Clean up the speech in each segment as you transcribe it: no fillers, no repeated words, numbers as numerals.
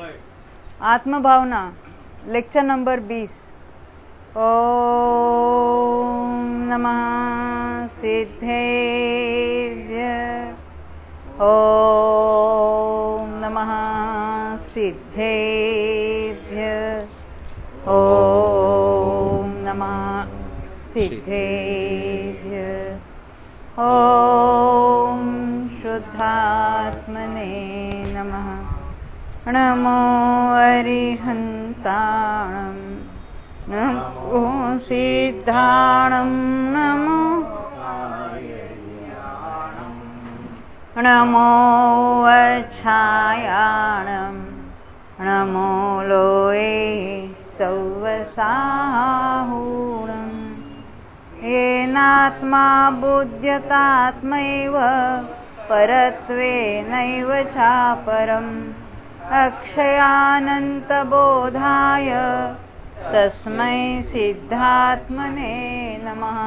आत्म भावना lecture number 20। ओम नमः सिद्धेभ्य। ओम नमः सिद्धेभ्य। ओम नमः सिद्धेभ्य। ओम शुद्धात्मने नमः। नमो अरिहन्ताणं नमो सिद्धाणं नमो नमो अच्छायाणं नमो लोये सौवसाहूणं येनात्मा बुध्यतात्मैव परत्वेनैव चापरम् अक्षयानन्तबोधाय तस्मै सिद्धात्मने नमः।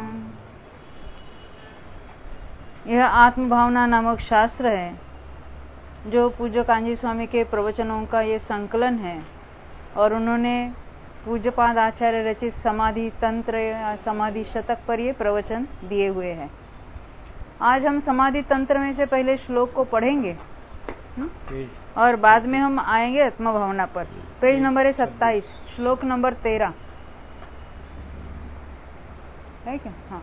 यह आत्मभावना नामक शास्त्र है जो पूज्य कांजी स्वामी के प्रवचनों का ये संकलन है और उन्होंने पूज्यपाद आचार्य रचित समाधि तंत्र या समाधि शतक पर ये प्रवचन दिए हुए हैं। आज हम समाधि तंत्र में से पहले श्लोक को पढ़ेंगे और बाद में हम आएंगे आत्मभावना पर। पेज नंबर है 27, श्लोक नंबर 13 है क्या? हाँ,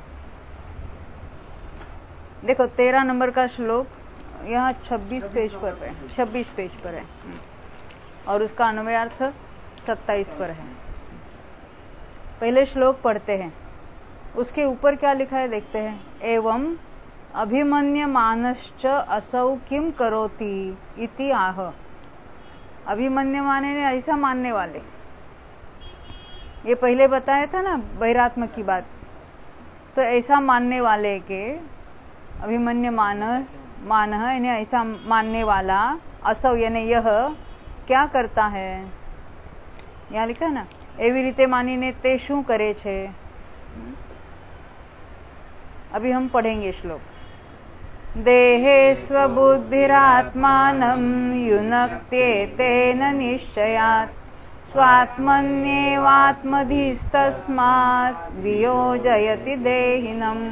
देखो 13 नंबर का श्लोक यहाँ 26 पेज पर है और उसका अन्वयार्थ 27 पर है। पहले श्लोक पढ़ते हैं, उसके ऊपर क्या लिखा है देखते हैं। एवं अभिमन्यमानश्च असौ किम करोति इति आह। अभिमन्यमाने ने ऐसा मानने वाले, ये पहले बताया था ना बहिरात्मा की बात। तो ऐसा मानने वाले के अभिमन्यमान यानी ऐसा मानने वाला, असौ यानी यह क्या करता है, यहाँ लिखा है ना। एवी रीते मानीने ते शू करे छे। अभी हम पढ़ेंगे श्लोक। देहे स्वबुद्धिरात्मानं युनक्त्येतेन निश्चयात् स्वात्मन्येवात्मधिस्तस्मात् वियोजयति देहिनम्।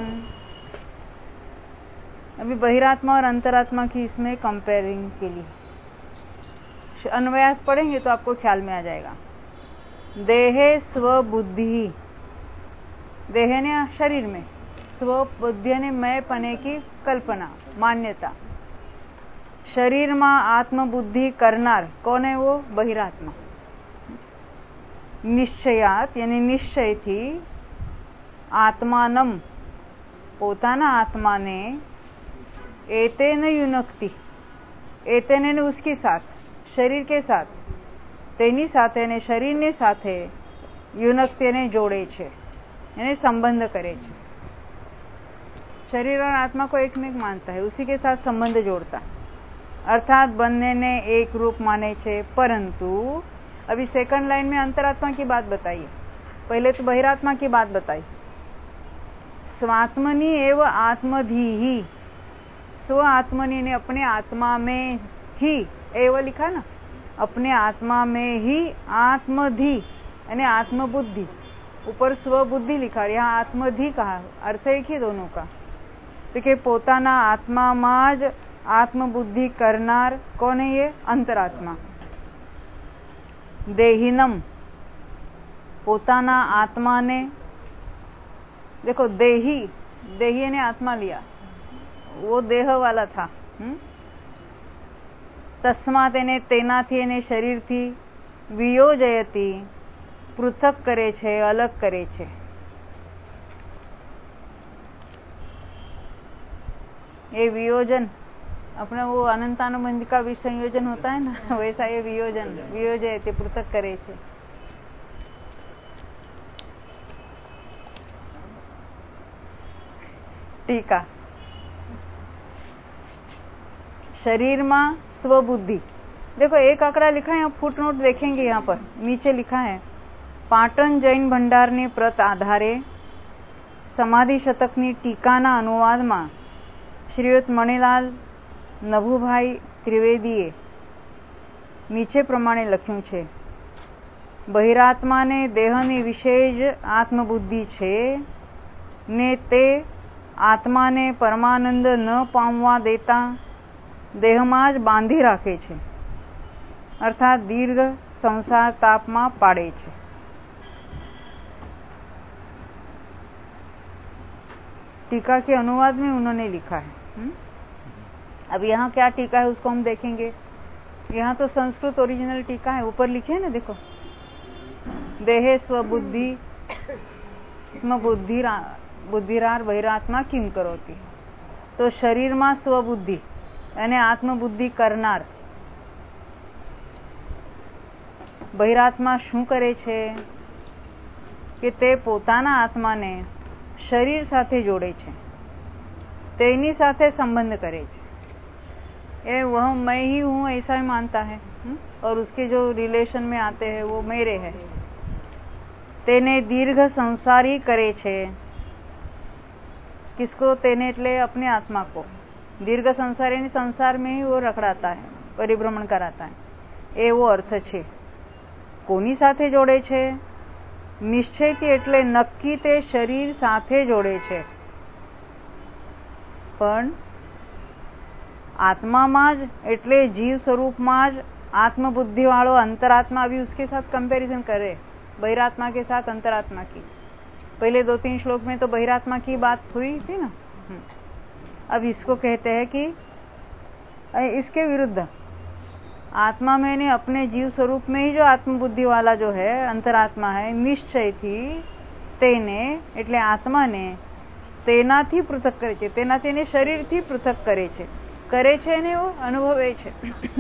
अभी बहिरात्मा और अंतरात्मा की इसमें कंपेयरिंग के लिए अन्वयास पढ़ेंगे तो आपको ख्याल में आ जाएगा। देहे स्वबुद्धि, देह ने शरीर में, स्वबुद्धि ने मैं पने की कल्पना मान्यता। शरीर में आत्मबुद्धि करनार कौन है? वो बहिरात्मा। निश्चयात यानी निश्चय थी, आत्मानम पोताना आत्मा ने, एतेन युनक्ति एतेन उसके साथ, शरीर के साथ, तेनी साथे ने शरीर ने साथे, युनक्ति ने जोड़े छे यानी संबंध करे छे। शरीर और आत्मा को एक में एक मानता है, उसी के साथ संबंध जोड़ता, अर्थात बनने ने एक रूप माने छे। परंतु अभी सेकंड लाइन में अंतरात्मा की बात बताइए, पहले तो बहिरात्मा की बात बताई। स्वात्मनि एव आत्मधि ही, स्व आत्मनि ने अपने आत्मा में ही, एव लिखा ना, अपने आत्मा में ही आत्मधि यानी आत्मबुद्धि, ऊपर स्वबुद्धि लिखा, यहाँ आत्मधि कहा, अर्थ एक ही दोनों का। तो कि पोताना आत्मा माज आत्मबुद्धि करनार कौन है? ये अंतरात्मा। देहिनम पोताना आत्मा ने, देखो देही, देही ने आत्मा लिया, वो देह वाला था। तस्मात ने तेना थी ने शरीर थी, वियोजयति पृथक करे छे, अलग करे छे। ये वियोजन अपना वो अनंतानुबंध का विसंयोजन होता है ना, वैसा ये वियोजन, वियोजयति पृथक करे छे। टीका। शरीर में स्वबुद्धि, देखो एक आंकड़ा लिखा है, यहाँ फुटनोट देखेंगे, यहाँ पर नीचे लिखा है, पाटन जैन भंडार ने प्रत आधारे समाधि शतकनी टीकाना अनुवादમાં श्रीयुत मणिलाल नभुभाई त्रिवेदीए નીચે પ્રમાણે લખ્યું છે, બહિરાત્માને દેહની વિશેષ આત્મબુદ્ધિ છે ને તે આત્માને પરમાનંદ ન પામવા દેતા દેહમાં જ બાંધી રાખે છે, અર્થાત દીર્ઘ સંસાર તાપમાં પાડે છે. टीका के अनुवाद में उन्होंने लिखा है. अब यहाँ क्या टीका है उसको हम देखेंगे. यहाँ तो संस्कृत ओरिजिनल टीका है, ऊपर लिखे है ना, देखो, देहे स्वबुद्धि बुद्धिरार बहिरात्मा किम करोती. तो શરીરમાં સ્વબુદ્ધિ અને આત્મબુદ્ધિ કરનાર બહિરાત્મા શું કરે છે કે તે પોતાના આત્માને शरीर साथे जोड़े छे, तेनी साथे संबंध करे छे. ये वह मैं ही हूँ ऐसा ही मानता है, और उसके जो रिलेशन में आते हैं वो मेरे है. तेने दीर्घ संसारी करे छे. किसको? तेने એટલે अपने आत्मा को. दीर्घ संसारी ने संसार में ही वो रखड़ाता है, परिभ्रमण कराता है. एवो अर्थ छे. कोनी साथे जोड़े छे? નિશ્ચયથી એટલે નક્કી તે શરીર સાથે જોડે છે, પણ આત્મામાં જ એટલે જીવ સ્વરૂપમાં જ आत्मबुद्धि वालों अंतरात्मा भी उसके साथ कंपैरिजन करे, बहिरात्मा के साथ अंतरात्मा की. पहले 2-3 श्लोक में तो बहिरात्मा की बात हुई थी ना. अब इसको कहते हैं कि इसके विरुद्ध आत्मा में ने अपने जीव स्वरूप में ही जो आत्मबुद्धि वाला जो है अंतरात्मा है, निश्चय थी तेने એટલે આત્માને તેનાથી પૃથક કરે છે, તેનાથી એને શરીરથી પૃથક કરે છે ને वो અનુભવે છે.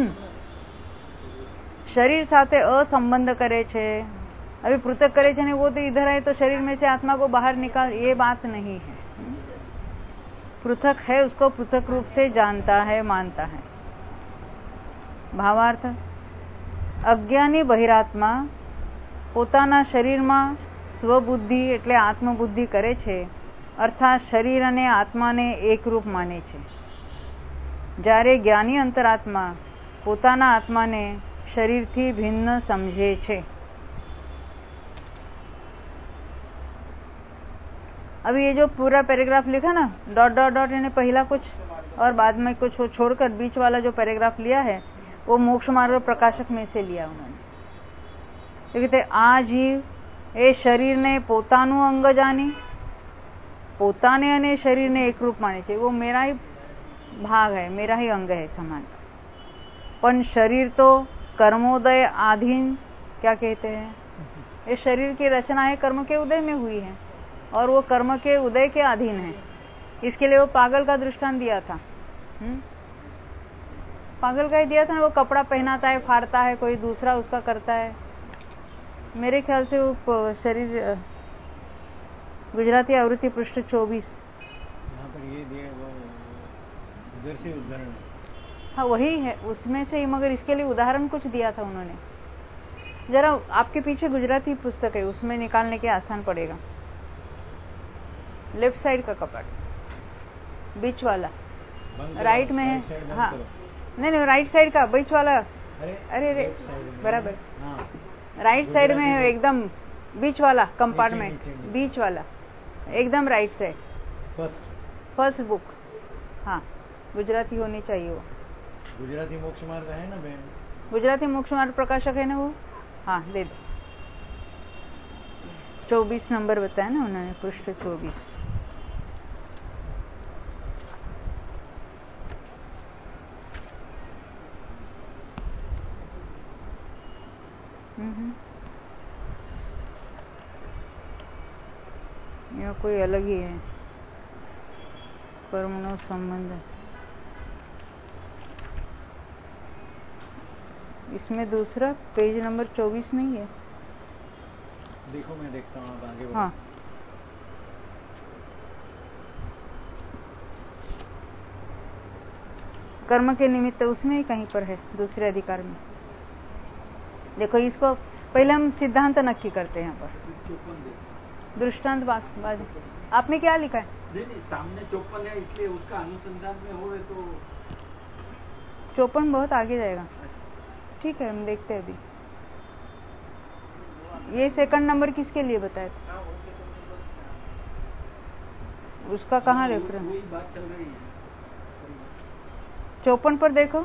शरीर साथे असंबंध करे छे. अभी पृथक करे छे ने वो तो इधर है तो शरीर में से आत्मा को बाहर निकाल, ये बात नहीं है. पृथक है उसको पृथक रूप से जानता है, मानता है. भावार्थ, અજ્ઞાની બહિરાત્મા પોતાના શરીરમાં સ્વબુદ્ધિ એટલે આત્મબુદ્ધિ કરે છે, અર્થાત શરીર અને આત્માને એકરૂપ માને છે. જ્યારે જ્ઞાની અંતરાત્મા પોતાના આત્માને શરીરથી ભિન્ન સમજે છે. अभी ये जो पूरा पैराग्राफ लिखा ना, डॉट डॉट डॉट, इन्हें पहला कुछ और बाद में कुछ छोड़कर बीच वाला जो पैराग्राफ लिया है वो मोक्ष मार्ग प्रकाशक में से लिया उन्होंने. तो कहते आ जीव ए शरीर ने पोतानु अंग जानी, पोताने अने शरीर ने एक रूप माने छे. वो मेरा ही भाग है, मेरा ही अंग है समान. पण शरीर तो कर्मोदय आधीन, क्या कहते हैं, ये शरीर की रचना है कर्म के उदय में हुई है और वो कर्म के उदय के अधीन है. इसके लिए वो पागल का दृष्टांत दिया था. पागल का ही दिया था ना, वो कपड़ा पहनाता है, फाड़ता है, कोई दूसरा उसका करता है. मेरे ख्याल से वो शरीर गुजराती आवृत्ति पृष्ठ 24 यहाँ पर ये दिए वो उधर से उदाहरण. हाँ वही है उसमें से, मगर इसके लिए उदाहरण कुछ दिया था उन्होंने. जरा आपके पीछे गुजराती पुस्तक है, उसमें निकालने के आसान पड़ेगा. लेफ्ट साइड का कपड़ा, बीच वाला, राइट में है. हाँ नहीं राइट साइड का बीच वाला. अरे बराबर, राइट साइड में है, एकदम बीच वाला कंपार्टमेंट, बीच वाला एकदम राइट साइड, फर्स्ट बुक. हाँ गुजराती होनी चाहिए वो. गुजराती मोक्ष मार्ग है ना बहन, गुजराती मोक्ष मार्ग प्रकाशक है ना वो. हाँ दे दो. 24 नंबर बताया ना उन्होंने, पृष्ठ 24. यह कोई अलग ही है, कर्मनो संबंध. इसमें दूसरा पेज नंबर 24 नहीं है. देखो मैं देखता हूँ, आप आगे. हाँ कर्म के निमित्त उसमें ही कहीं पर है, दूसरे अधिकार में. देखो इसको पहले हम सिद्धांत नक्की करते हैं. यहाँ पर दृष्टांत बाद आपने क्या लिखा है? नहीं सामने 54 है, इसलिए उसका अनुसंधान में हो तो 54 बहुत आगे जाएगा. ठीक है, हम देखते हैं अभी। ये सेकंड नंबर किसके लिए बताया था? उसका कहाँ रेफरेंस? वही बात चल रही है। 54 पर देखो,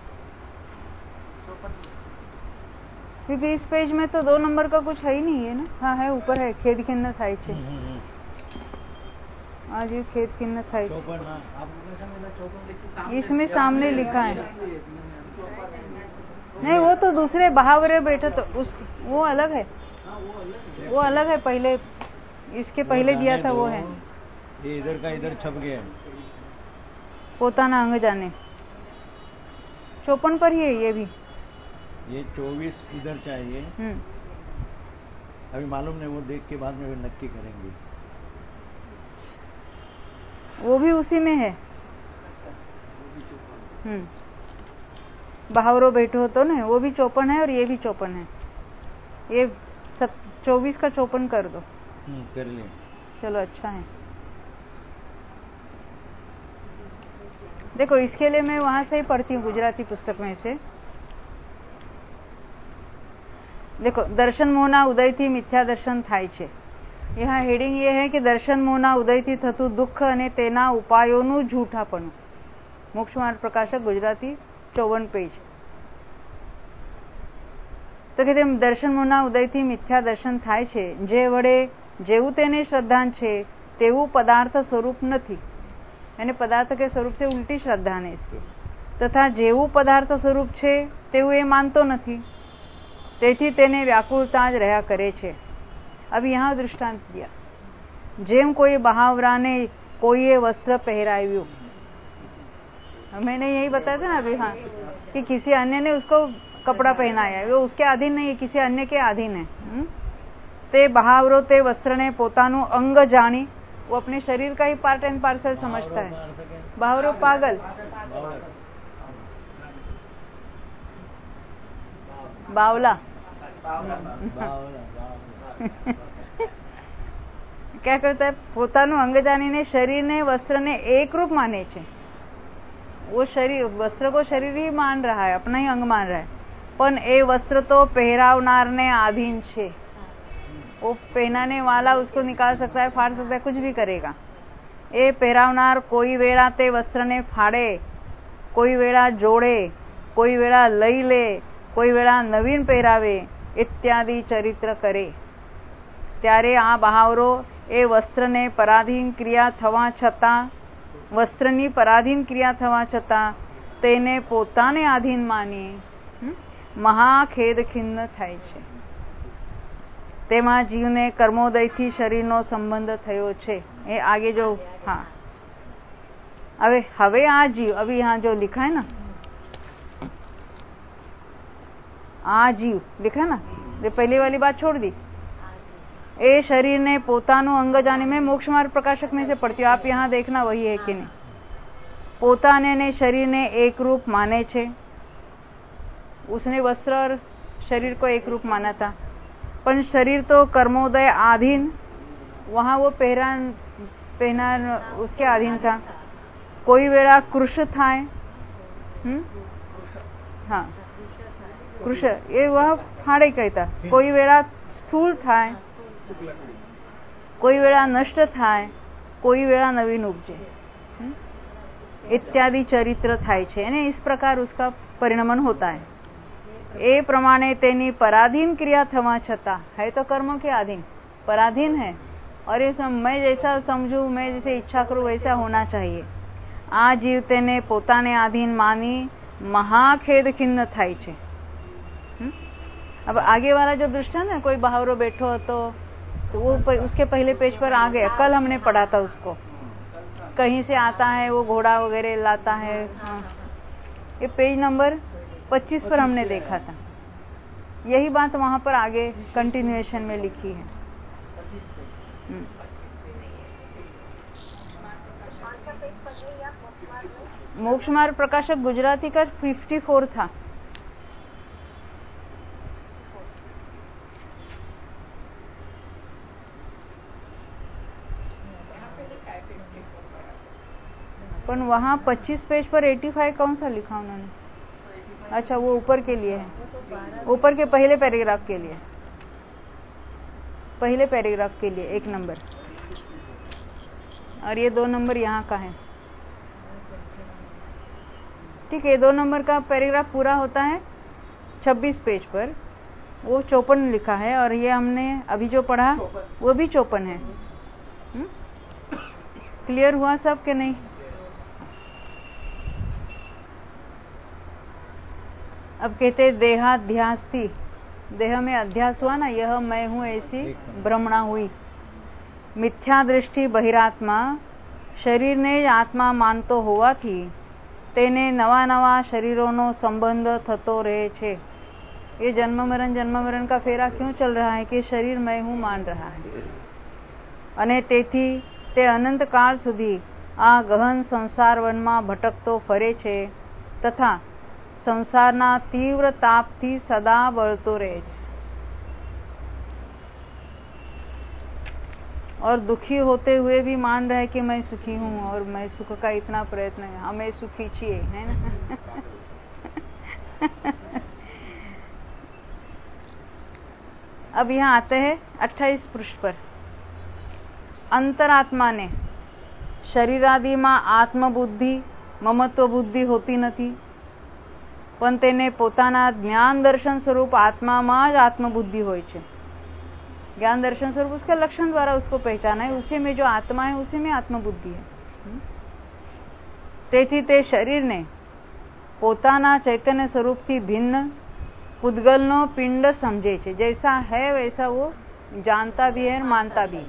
क्योंकि इस पेज में तो 2 नंबर का कुछ है ही नहीं है ना। हाँ है, ऊपर है, खेद खिन्न थाय छे। आज ये खेद खिन्न थाय छे, इसमें सामने लिखा है। नहीं, वो तो दूसरे बहावरे बैठे तो वो अलग है, वो अलग है। पहले इसके पहले दिया था वो है। ये इधर का इधर छप गया। पोताना अंग जाने 54 पर ही है ये भी। ये 24 इधर चाहिए। अभी मालूम नहीं, वो देख के बाद में नक्की करेंगे। वो भी उसी में है। बहावरो बैठो तो ना, वो भी 54 है और ये भी 54 है। ये 24 का 54 कर दो। कर लिया। चलो, अच्छा है। देखो, इसके लिए मैं वहां से ही पढ़ती हूँ, गुजराती पुस्तक में से। देखो, दर्शन मोहना उदय थी मिथ्या दर्शन थाय छे। यहाँ हेडिंग ये है कि दर्शन मोहना उदय थी थતું દુઃખ અને તેના ઉપાયોનું જૂઠાપણું। મોક્ષ માર્ગ પ્રકાશક ગુજરાતી 54 પેજ। તો કે તેમ દર્શન મોહના ઉદયથી મિથ્યા દર્શન થાય છે, જે વડે જેવું તેને શ્રદ્ધાન છે તેવું પદાર્થ સ્વરૂપ નથી। यानी पदार्थ के स्वरूप से उल्टी श्रद्धा है इसकी। तथा जेवू पदार्थ स्वरूप छे तेवू ए मानतो नहीं, तेथी तेने व्याकुलता ज रह्या करे छे। अब यहाँ दृष्टांत दिया, जेम कोई बहावरा ने कोई वस्त्र पहराव्यू। मैंने यही बताया था ना अभी, हाँ, कि किसी अन्य ने उसको कपड़ा पहनाया, वो उसके अधीन नहीं है, किसी अन्य के अधीन है। ते बहावरो ते वस्त्र ने पोतानु अंग जानी, वो अपने शरीर का ही पार्ट एंड पार्सल समझता है। बहावरो पागल, बावला। क्या करता है? पोतानु अंग जानी ने शरीर ने वस्त्र ने एक रूप माने छे। वो शरीर, वस्त्र को शरीर ही मान रहा है, अपना ही अंग मान रहा है, पण ए वस्त्र तो पहरावनार ने अधीन छे। वो पहनाने वाला उसको निकाल सकता है, फाड़ सकता है, कुछ भी करेगा। ए पहरावनार कोई वेळा ते वस्त्र ने फाड़े, कोई वेळा जोड़े, कोई वेळा लई ले, कोई वेळा नवीन पहरावे इत्यादि चरित्र करे। त्यारे आ बहावरो ए वस्त्रने पराधीन क्रिया थवा छता, वस्त्रनी पराधीन क्रिया थवा छता तेने पोताने आधीन मानी महाखेद खिन्न थाय छे। तेमा जीवने कर्मोदयथी शरीरनो संबंध थयो छे। ए आगे जो, हाँ, हवे आ जीव, अभी यहाँ जो लिखा है ना, आ जीव लिखा है ना, ये पहली वाली बात छोड़ दी। ए शरीर ने पोतानु अंग जाने में मोक्ष मार्ग प्रकाशक में से पढ़ती हूँ, आप यहाँ देखना वही है कि नहीं। पोताने ने शरीर ने एक रूप माने छे। उसने वस्त्र और शरीर को एक रूप माना था, पर शरीर तो कर्मोदय आधीन, वहां वो पहना उसके अधीन था। कोई वेळा कृश थाय, हाँ, कृश, ये वह फाड़े कहता। कोई वेळा स्थूल थाय, कोई वेळा नष्ट थाय, कोई वेळा नवीन उपजे इत्यादि चरित्र थाय छे। ने इस प्रकार उसका परिणमन होता है। ए प्रमाणे तेनी पराधीन क्रिया थवा छता, है तो कर्मों के अधीन, पराधीन है, और ये मैं जैसा समझू, मैं जैसे इच्छा करूं वैसा होना चाहिए। आ जीव तेने पोताने अधीन मानी महाखेद खिन्न थाय छे। अब आगे वाला जो दृष्टांत है, कोई बहावरो बैठो तो वो उसके पहले पेज पर आ गया, कल हमने पढ़ा था उसको। कहीं से आता है वो घोड़ा वगैरह लाता है, हाँ। ये पेज नंबर 25 पर हमने देखा था। यही बात वहां पर आगे कंटिन्यूएशन में लिखी है। मोक्ष मार्ग प्रकाशक गुजराती का 54 था। पर वहां 25 पेज पर 85 कौन सा लिखा उन्होंने? अच्छा, वो ऊपर के लिए है। ऊपर के पहले पैराग्राफ के लिए, पहले पैराग्राफ के लिए 1 नंबर, और ये 2 नंबर यहाँ का है। ठीक है, 2 नंबर का पैराग्राफ पूरा होता है 26 पेज पर, वो 54 लिखा है, और ये हमने अभी जो पढ़ा वो भी 54 है। क्लियर हुआ सब के नहीं? अब कहते देहाध्यास्ति, देह में अध्यास हुआ ना, यह मैं हूं ऐसी भ्रमणा हुई। मिथ्या दृष्टि बहिरात्मा शरीरने જ આત્મા માનતો હોવાથી તેને નવા નવા શરીરોનો સંબંધ થતો રહે છે। ये जन्म मरण का फेरा क्यों चल रहा है कि शरीर मैं हूं मान रहा है, અને તેથી તે અનંત કાળ સુધી આ ગહન સંસાર વનમાં ભટકતો ફરે છે તથા संसारना तीव्र ताप थी सदा बळतो रहे और दुखी होते हुए भी मान रहा है कि मैं सुखी हूं और मैं सुख का इतना प्रयत्न है, हमें सुखी चाहिए, है ना। अब यहाँ आते हैं 28 पृष्ठ पर। अंतरात्मा ने शरीरादि में आत्मबुद्धि ममत्व बुद्धि होती नहीं, पण तेने पोताना ज्ञान दर्शन स्वरूप आत्मा में ज आत्मबुद्धि होय छे। ज्ञान दर्शन स्वरूप उसके लक्षण द्वारा उसको पहचाना है, उसी में जो आत्मा है उसी में आत्मबुद्धि है। तेथी ते शरीर ने पोताना चैतन्य स्वरूप थी भिन्न पुद्गलनो पिंड समझे छे। जैसा है वैसा वो जानता भी है, मानता भी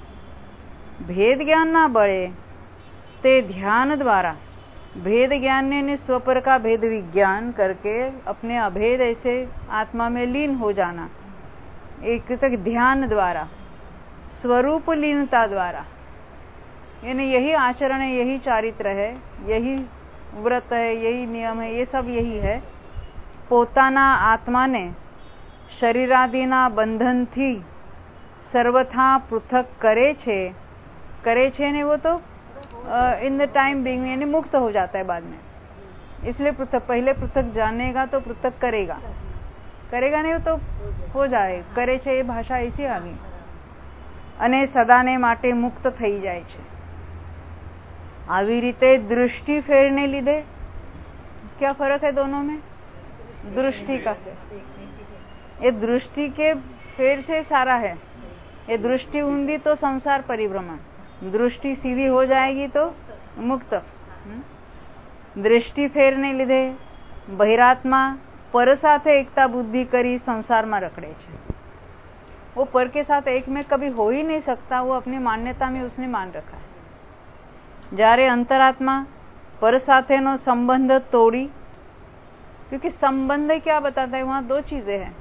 है। भेद ज्ञान ना बळे ते ध्यान द्वारा भेद ज्ञान ने स्वपर का भेद विज्ञान करके अपने अभेद ऐसे आत्मा में लीन हो जाना, एक तक ध्यान द्वारा स्वरूप लीनता द्वारा, यानी यही आचरण है, यही चारित्र है, यही व्रत है, यही नियम है, ये सब यही है। पोताना आत्मा ने शरीरादिना बंधन थी सर्वथा पृथक करे छे ने वो तो इन द टाइम बीइंग यानी मुक्त हो जाता है बाद में, इसलिए पृथक, पहले पृथक जानेगा तो पृथक करेगा नहीं तो हो जाए, करे छे ये भाषा ऐसी आ गई। अने सदाने माटे मुक्त थई जाए छे। आवी रीते दृष्टि फेरने लीधे, क्या फर्क है दोनों में? दृष्टि का, ये दृष्टि के फेर से सारा है। ये दृष्टि ऊंधी तो संसार परिभ्रमण, दृष्टि सीधी हो जाएगी तो मुक्त। दृष्टि फेरने लीधे बहिरात्मा पर साथे एकता बुद्धि करी संसार में रखड़े छे। वो पर के साथ एक में कभी हो ही नहीं सकता, वो अपनी मान्यता में उसने मान रखा है। जारे अंतरात्मा पर साथे नो संबंध तोड़ी, क्योंकि संबंध क्या बताता है, वहां 2 चीजें हैं।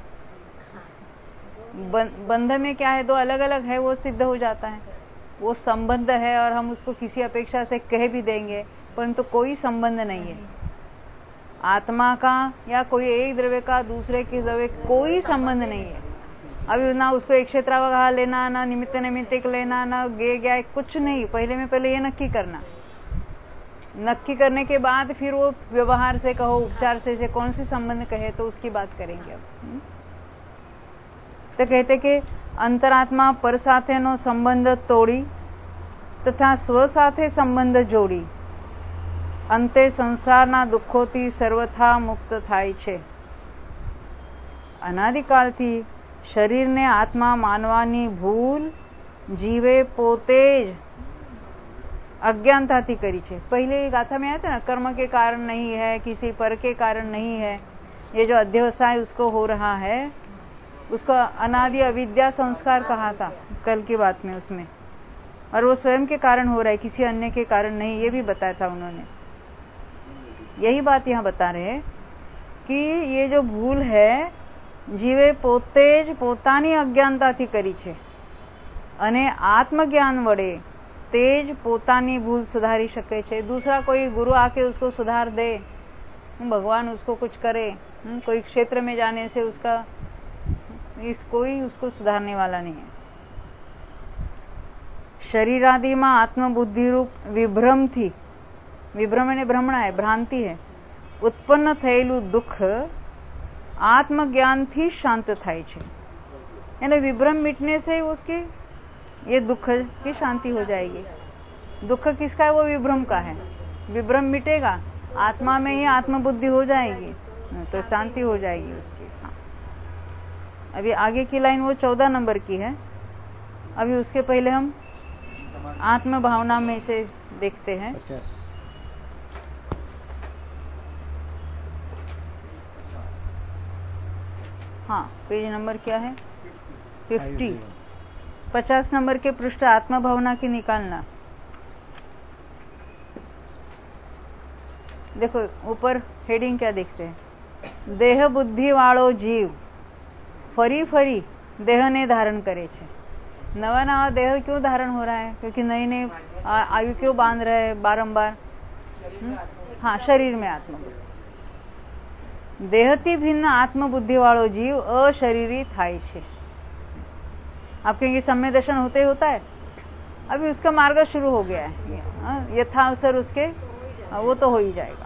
बंध में क्या है, 2 अलग अलग है, वो सिद्ध हो जाता है। वो संबंध है और हम उसको किसी अपेक्षा से कह भी देंगे, परंतु कोई संबंध नहीं है आत्मा का या कोई एक द्रव्य का दूसरे के द्रव्य, कोई संबंध नहीं है। अभी ना उसको एक क्षेत्रावगाह लेना, ना निमित्त नैमित्तिक लेना, ना गया कुछ नहीं। पहले ये नक्की करना, नक्की करने के बाद फिर वो व्यवहार से कहो, उपचार से कौन सी संबंध कहे तो उसकी बात करेंगे। अब तो कहते कि अंतरात्मा पर સાથેનો સંબંધ તોડી તથા સ્વ સાથે સંબંધ જોડી અંતે સંસારના દુઃખોથી સર્વથા મુક્ત થાય છે। અનાદિકાળથી શરીરને આત્મા માનવાની ભૂલ જીવે પોતે જ अज्ञानता करी छे। पहले गाथा में आया था ना, कर्म के कारण नहीं है, किसी पर के कारण नहीं है। ये जो अध्यवसाय उसको हो रहा है, उसको अनादि अविद्या संस्कार कहा था कल की बात में उसमें, और वो स्वयं के कारण हो रहा है, किसी अन्य के कारण नहीं, ये भी बताया था उन्होंने। यही बात यहाँ बता रहे हैं कि ये जो भूल है जीवे पोते ज पोतानी अज्ञानताथी करी छे, अने आत्मज्ञान वडे तेज पोतानी भूल सुधारी सके छे। दूसरा कोई गुरु आके उसको सुधार दे, भगवान उसको कुछ करे, कोई क्षेत्र में जाने से उसका कोई उसको सुधारने वाला नहीं है। शरीरादि में आत्मबुद्धि रूप विभ्रम थी, विभ्रम ने भ्रमणा है, भ्रांति है, उत्पन्न थयेलू दुख આત્મજ્ઞાનથી શાંત થાય છે. यानी विभ्रम मिटने से उसकी ये दुख की शांति हो जाएगी. दुख किसका है? वो विभ्रम का है. विभ्रम मिटेगा, आत्मा में ही आत्मबुद्धि हो जाएगी, तो शांति हो जाएगी उसकी. हाँ. अभी आगे की लाइन वो 14 नंबर की है. अभी उसके पहले हम आत्म भावना में से देखते हैं. हाँ, पेज नंबर क्या है? 50. 50 नंबर के पृष्ठ आत्म भावना की निकालना. देखो ऊपर हेडिंग क्या देखते हैं? देह बुद्धि वाળો जीव फरी फरी देह ने धारण करे छे. नवा नवा देह क्यों धारण हो रहा है? क्योंकि नई नई आयु क्यों बांध रहे हैं बारंबार? हाँ, शरीर में आत्मबुद्धि. देहती भिन्न आत्मबुद्धि वाળો जीव अशरीरी थाय छे. आप कहेंगे सम्य दर्शन होते ही होता है. अभी उसका मार्ग शुरू हो गया है. यथावसर उसके वो तो हो ही जाएगा.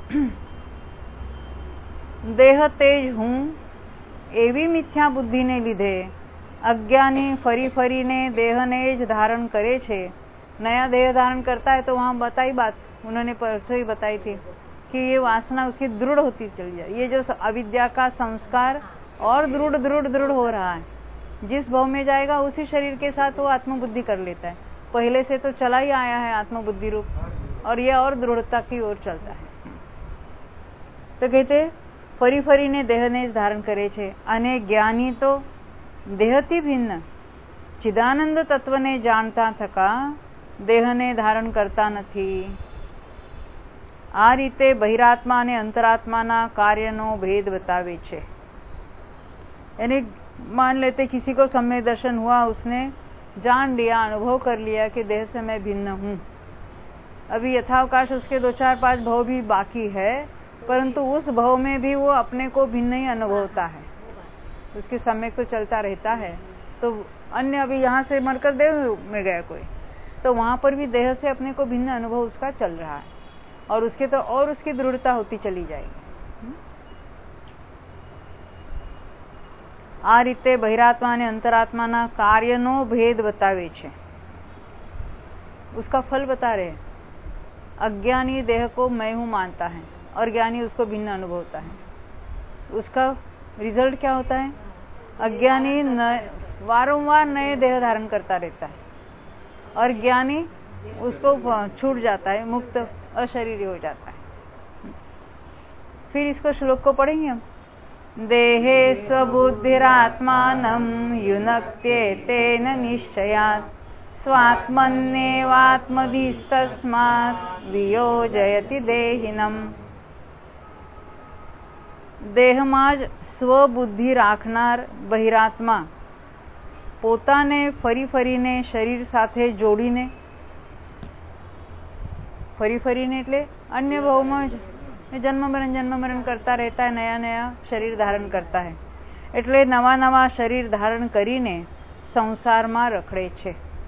देह तेज हूं एवी मिथ्या बुद्धि ने लीधे अज्ञानी फरी फरी ने देह ने ज धारण करे छे. नया देह धारण करता है तो वहां बताई बात, उन्होंने परसों ही बताई थी कि ये वासना उसकी दृढ़ होती चली जाए. ये जो अविद्या का संस्कार और दृढ़ दृढ़ दृढ़ हो रहा है, जिस भाव में जाएगा उसी शरीर के साथ वो आत्मबुद्धि कर लेता है. पहले से तो चला ही आया है आत्मबुद्धि रूप, और ये और दृढ़ता की ओर चलता है. तो कहते फरी फरी ने देह ने धारण करे छे. अने ज्ञानी तो देहથી ભિન્ન ચિદાનંદ તત્વને જાણતા થકા દેહને ધારણ કરતા નથી. આ રીતે બહિરાત્મા અને અંતરાત્માના કાર્યનો ભેદ बतावे છે. यानी मान लेते किसी को सम्यक दर्शन हुआ, उसने जान लिया, अनुभव कर लिया कि देह से मैं भिन्न हूं. अभी यथावकाश उसके 2-4-5 भव भी बाकी है, परंतु उस भव में भी वो अपने को भिन्न ही अनुभवता है. उसके सम्यक तो चलता रहता है. तो अन्य अभी यहाँ से मरकर देह में गया कोई, तो वहां पर भी देह से अपने को भिन्न अनुभव उसका चल रहा है, और उसके तो और उसकी दृढ़ता होती चली जाएगी. आ रीते बहिरात्मा અને अंतरात्माना कार्यनो भेद बतावे छे. उसका फल बता रहे हैं. अज्ञानी देह को मैं हूं मानता है और ज्ञानी उसको भिन्न अनुभवता है. उसका रिजल्ट क्या होता है? अज्ञानी वारंवार नए देह धारण करता रहता है, और ज्ञानी उसको छूट जाता है, मुक्त अशरीरी हो जाता है. फिर इसको श्लोक को पढ़ेंगे हम. देहे स्वबुद्धिरात्मानं युनक्त्येतेन निश्चयात् स्वात्मन्येवात्मभिस्तस्मात् वियोजयति देहिनम्. દેહમાં જ સ્વબુદ્ધિ રાખનાર બહિરાત્મા પોતાને ફરી ફરીને શરીર સાથે જોડીને, ફરી ફરીને એટલે અન્ય ભાવમાં જ જન્મ મરણ કરતા રહેતા है, નયા નયા શરીર ધારણ કરતા है. એટલે નવા નવા શરીર ધારણ કરીને સંસારમાં રખડે છે.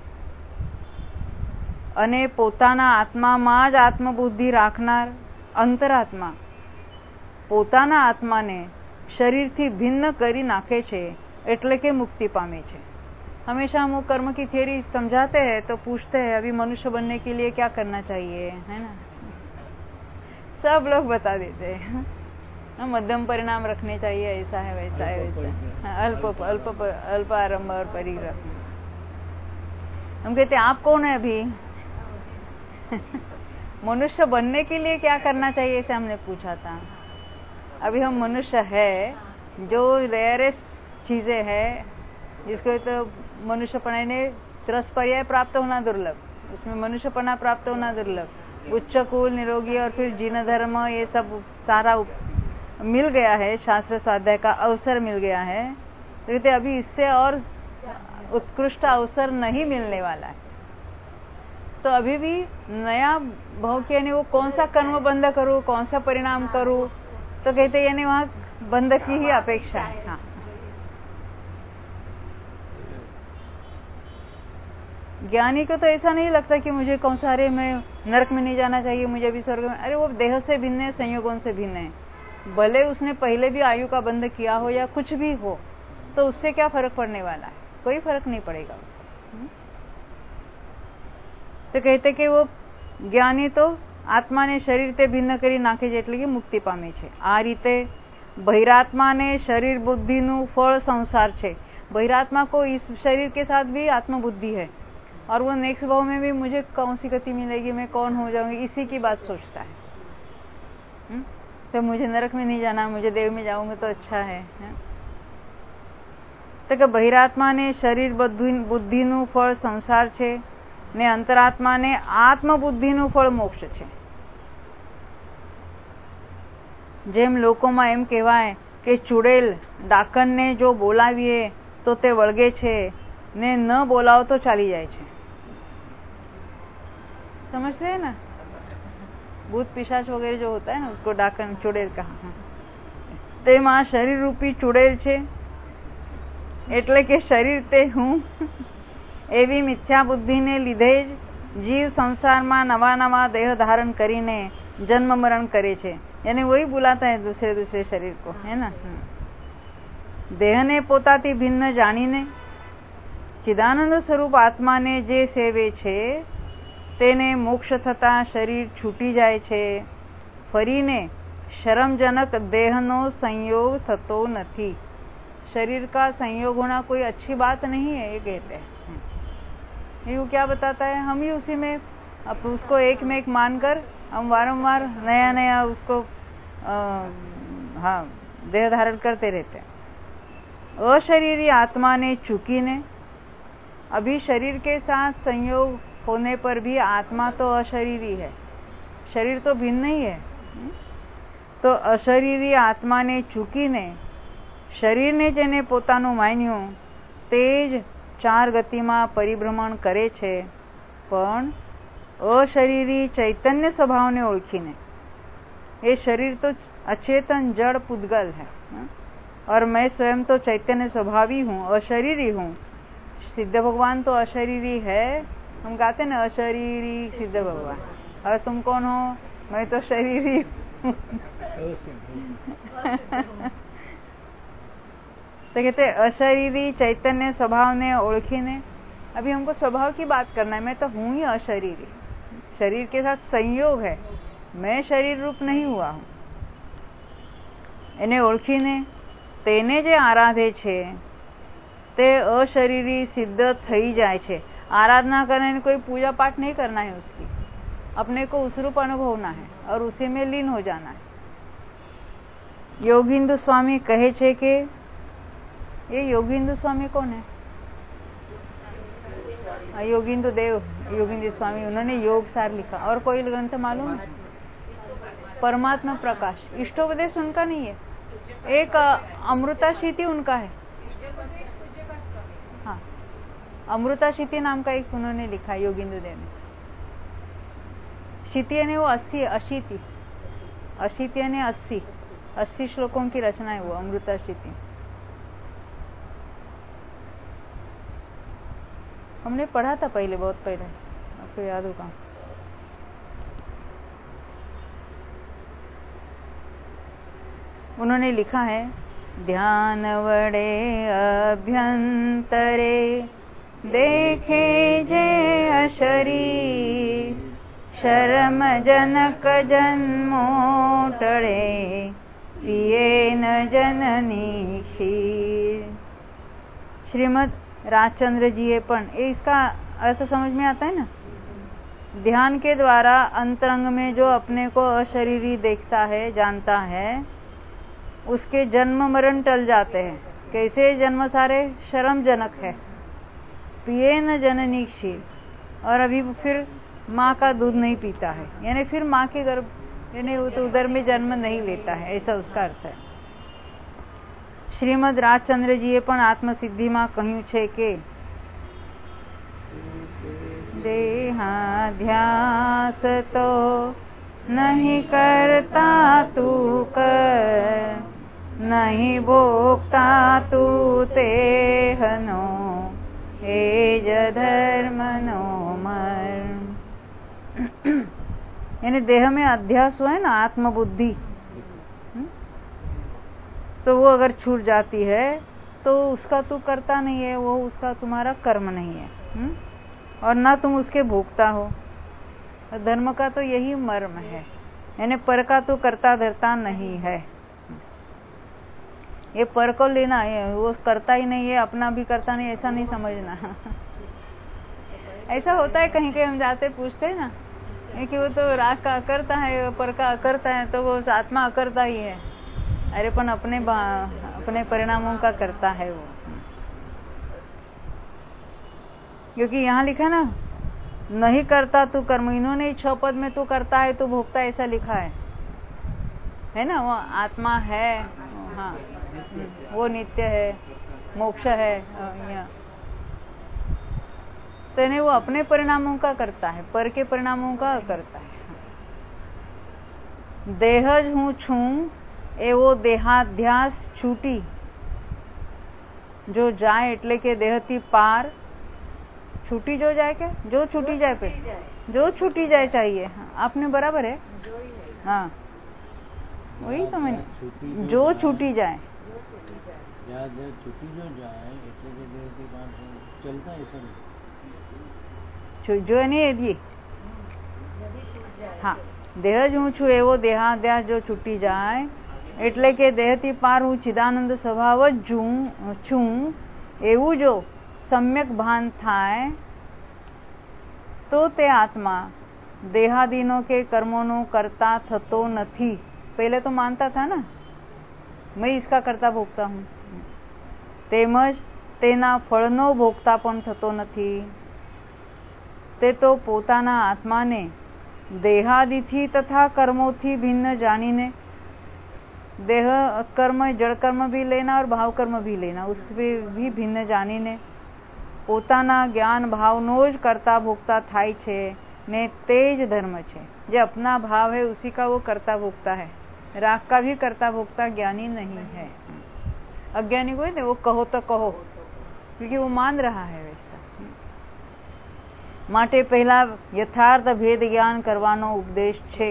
અને પોતાના આત્મામાં જ આત્મબુદ્ધિ રાખનાર અંતરાત્મા પોતાના આત્માને શરીરથી ભિન્ન કરી નાખે છે, એટલે કે મુક્તિ પામે છે. हमेशा हम वो कर्म की थियरी समझाते हैं तो पूछते हैं अभी मनुष्य बनने के लिए क्या करना चाहिए, है ना? सब लोग बता देते हैं. मध्यम परिणाम रखने चाहिए, ऐसा है वैसा है वैसा. अल्प आरंभ और परिग्रह. हम कहते आप कौन है अभी? मनुष्य बनने के लिए क्या करना चाहिए, ऐसे हमने पूछा था. अभी हम मनुष्य है, जो रेयरेस्ट चीजें है, जिसको तो मनुष्यपना ने 3 पर्याय प्राप्त होना दुर्लभ, उसमें मनुष्यपना प्राप्त होना दुर्लभ, उच्च कुल निरोगी और फिर जीन धर्म, ये सब सारा मिल गया है. शास्त्र स्वाध्याय का अवसर मिल गया है. तो कहते अभी इससे और उत्कृष्ट अवसर नहीं मिलने वाला है. तो अभी भी नया भाव के यानी वो कौन सा कर्म बंद करूं, कौन सा परिणाम करूं, तो कहते यानी वहां बंद की ही अपेक्षा है. हाँ, ज्ञानी को तो ऐसा नहीं लगता कि मुझे कौन सा, अरे मैं नरक में नहीं जाना चाहिए, मुझे भी स्वर्ग में. अरे वो देह से भिन्न है, संयोगों से भिन्न है. भले उसने पहले भी आयु का बंध किया हो या कुछ भी हो, तो उससे क्या फर्क पड़ने वाला है? कोई फर्क नहीं पड़ेगा उससे। तो कहते कि वो ज्ञानी तो आत्माने शरीर भिन्न करी नाखे જેટલી की मुक्ति पामे छे। आ रीते बहिरात्मा ने शरीर बुद्धि नु फल संसार छे। बहिरात्मा को इस शरीर के साथ भी आत्मबुद्धि है और वो नेक्स्ट भाव में भी मुझे कौन सी गति मिलेगी, मैं कौन हो जाऊंगी, इसी की बात सोचता है। तो मुझे नरक में नहीं जाना, मुझे देव में जाऊंगा तो अच्छा है। तो कि बहिरात्मा ने शरीर बुद्धि नु फल संसार छे ने अंतरात्मा ने आत्मबुद्धि नु फल मोक्ष छे। जेम लोकोमां एम कहेवाय के चुड़ेल डाकणने जो बोलावीए तो ते वळगे छे ने न बोलाव तो चाली जाय छे। समझते हैं ना? भूत पिशाच वगैरह जो होता है ना, उसको डाकण चुड़ेल कहा। तेमां शरीर रूपी चुड़ेल छे એટલે કે શરીર તે હું એવી મિથ્યા બુદ્ધિને લીધે જ જીવ સંસારમાં નવા નવા દેહ ધારણ કરીને જન્મ મરણ કરે છે। यानी वही बुलाता है दूसरे शरीर को, है ना। देहने पोताथी भिन्न जाणीने चिदानंद स्वरूप आत्माने जे सेवे छे तेने मोक्ष थता शरीर छूटी जाय छे। फरीने शरमजनक देहनो संयोग थतो नथी। शरीर का संयोग होना कोई अच्छी बात नहीं है, ये कहते हैं। ये क्या बताता है? हम ही उसी में अब उसको एक में एक मानकर हम वारंवार नया नया उसको देह धारण करते रहते हैं। अशरीरी आत्मा ने चूकी ने, अभी शरीर के साथ संयोग होने पर भी आत्मा तो अशरीरी है, शरीर तो भिन्न ही है। तो अशरीरी आत्मा ने चूकी ने शरीर ने जेने पोतानुं मान्युं तेज चार गतिमां परिभ्रमण करे छे, पण अशरीरी चैतन्य स्वभावने ओळखीने। ये शरीर तो अचेतन जड़ पुद्गल है और मैं स्वयं तो चैतन्य स्वभावी हूँ, अशरीरी हूँ। सिद्ध भगवान तो अशरीरी है। हम कहते हैं ना अशरीरी सिद्ध भगवान। और तुम कौन हो? मैं तो शरीरी हूँ। तो कहते अशरीरी चैतन्य स्वभाव ने ओळखीने। अभी हमको स्वभाव की बात करना है। मैं तो हूं ही अशरीरी, शरीर के साथ संयोग है, मैं शरीर रूप नहीं हुआ हूं। एने ओळखीने तेने जे आराधे छे ते अशरीरी सिद्ध थई जाए छे। आराधना करने कोई पूजा पाठ नहीं करना है उसकी, अपने को उस रूप अनुभवना है और उसी में लीन हो जाना है। योगिंदु स्वामी कहे छे कि ये योगिंदु स्वामी कौन है? योगिंदु देव, योगिंदु स्वामी, उन्होंने योग सार लिखा। और कोई ग्रंथ मालूम है? परमात्मा प्रकाश। इष्टोपदेश उनका नहीं है, एक अमृताशीति उनका है। हाँ, अमृताशीति नाम का एक उन्होंने लिखा योगिंदु देव ने। शीति ने वो 80 अशीति ने 80 श्लोकों की रचना है वो अमृताशीति। हमने पढ़ा था पहले, बहुत पहले, आपको याद होगा। उन्होंने लिखा है, ध्यान वड़े अभ्यंतरे देखे जे अशरीर, शर्म जनक जन्मो टळे पिए न जननी क्षीर। श्रीमद राजचंद्र जी ये पण, इसका अर्थ समझ में आता है ना? ध्यान के द्वारा अंतरंग में जो अपने को अशरीरी देखता है, जानता है, उसके जन्म मरण टल जाते हैं। कैसे जन्म सारे शर्मजनक है। पिए न जननी क्षीर, और अभी फिर माँ का दूध नहीं पीता है, यानी फिर माँ के गर्भ यानी वो तो उदर में जन्म नहीं लेता है, ऐसा उसका अर्थ है। श्रीमद राजचंद्रजीए पण आत्मसिद्धि में कह્યું છે કે देहाध्यास तो नहीं करता तू कर, नहीं भोगता तू तेहनो एज धर्मनो मर। यानी देह में अध्यास हुआ है ना, आत्मबुद्धि, तो वो अगर छूट जाती है तो उसका तू करता नहीं है, वो उसका तुम्हारा कर्म नहीं है, और ना तुम उसके भोगता हो। धर्म का तो यही मर्म है, यानी पर का तो करता धरता नहीं है। ये पर को लेना है, वो करता ही नहीं है, अपना भी करता नहीं, ऐसा नहीं समझना। ऐसा होता है कहीं कहीं हम जाते पूछते हैं ना कि वो तो राग का अकर्ता है, पर का अकर्ता है, तो वो आत्मा अकर्ता ही है। अरे पण अपने परिणामों का करता है वो, क्योंकि यहाँ लिखा ना, नहीं करता तू कर्म। इन्होंने 6 पद में तू करता है तू भोगता, ऐसा लिखा है ना। वो आत्मा है, हाँ, वो नित्य है, मोक्ष है, तो वो अपने परिणामों का करता है, पर के परिणामों का करता है। देहज हूँ छू एवो देहाध्यास छूटी, जो जाए એટલે કે દેહથી પાર, छूटी जो जाए, क्या जो छूटी जाए पे जो छूटी जाए चाहिए। हाँ, आपने बराबर है, हाँ वही तो मैंने, जो छूटी जाए, छूटी जो जाए એટલે કે દેહથી પાર चलता है सर, जो नहीं है ये, हाँ, देह हूँ छू एवो देहाध्यास जो छूटी जाए એટલે કે દેહથી પાર હું ચિદાનંદ સ્વભાવ જ છું, એવું જો સમ્યક ભાન થાય તો તે આત્મા દેહાદીનો કે કર્મોનો કરતા થતો નથી। पहले तो मानता था ना, मैं इसका करता भोगता हूँ, તેમજ તેના ફળનો ભોગતા પણ થતો નથી। તે તો પોતાના આત્માને દેહાદીથી તથા કર્મોથી ભિન્ન જાણીને, देह कर्म जड़ कर्म भी लेना और भाव कर्म भी लेना, उसमें भी भिन्न जानीने પોતાના ज्ञान भावनो ज करता भोगता थाय छे ने तेज धर्म छे। जो अपना भाव है उसी का वो करता भोगता है, राग का भी करता भोगता ज्ञानी नहीं है। अज्ञानी कोई नहीं, वो कहो तो कहो, क्योंकि वो मान रहा है वैसा। માટે પહેલા यथार्थ भेद ज्ञान करवानो उपदेश छे।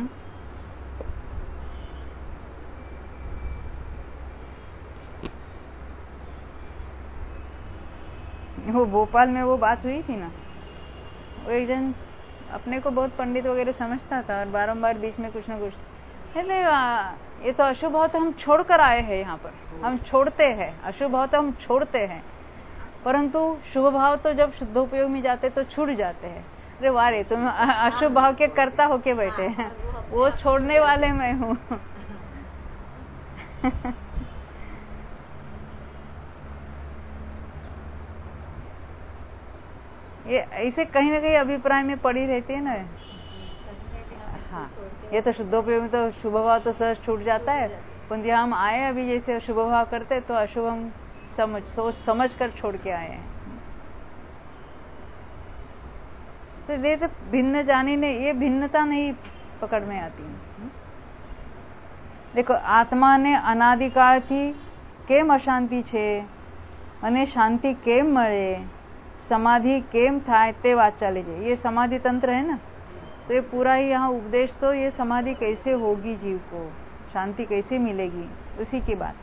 वो भोपाल में वो बात हुई थी ना, वो एक जन अपने को बहुत पंडित वगैरह समझता था और बारंबार बीच में कुछ ना कुछ, ये तो अशुभ भाव तो हम छोड़ कर आए हैं, यहाँ पर हम छोड़ते हैं, अशुभ भाव तो हम छोड़ते हैं, परंतु शुभ भाव तो जब शुद्धोपयोग में जाते तो छूट जाते हैं। अरे वारे, तुम अशुभ भाव के करता होके बैठे हैं, वो छोड़ने वाले मैं हूँ। ये ऐसे कहीं ना कहीं अभिप्राय में पड़ी रहती है ना। हाँ, ये तो शुद्धोपयोग में तो शुभ भाव तो सहज छूट जाता है, परंतु हम आए अभी जैसे अशुभ भाव करते तो अशुभ हम सोच समझ कर छोड़ के आए हैं। तो ये तो भिन्न जानी ने, ये भिन्नता नहीं पकड़ में आती है। देखो, आत्मा ने अनादिकाल थी केम अशांति छे अने शांति केम मळे, समाधि केम थाय ते बात चाली जाए। ये समाधि तंत्र है ना, तो ये पूरा ही यहाँ उपदेश, तो ये समाधि कैसे होगी जीव को, शांति कैसे मिलेगी, उसी की बात।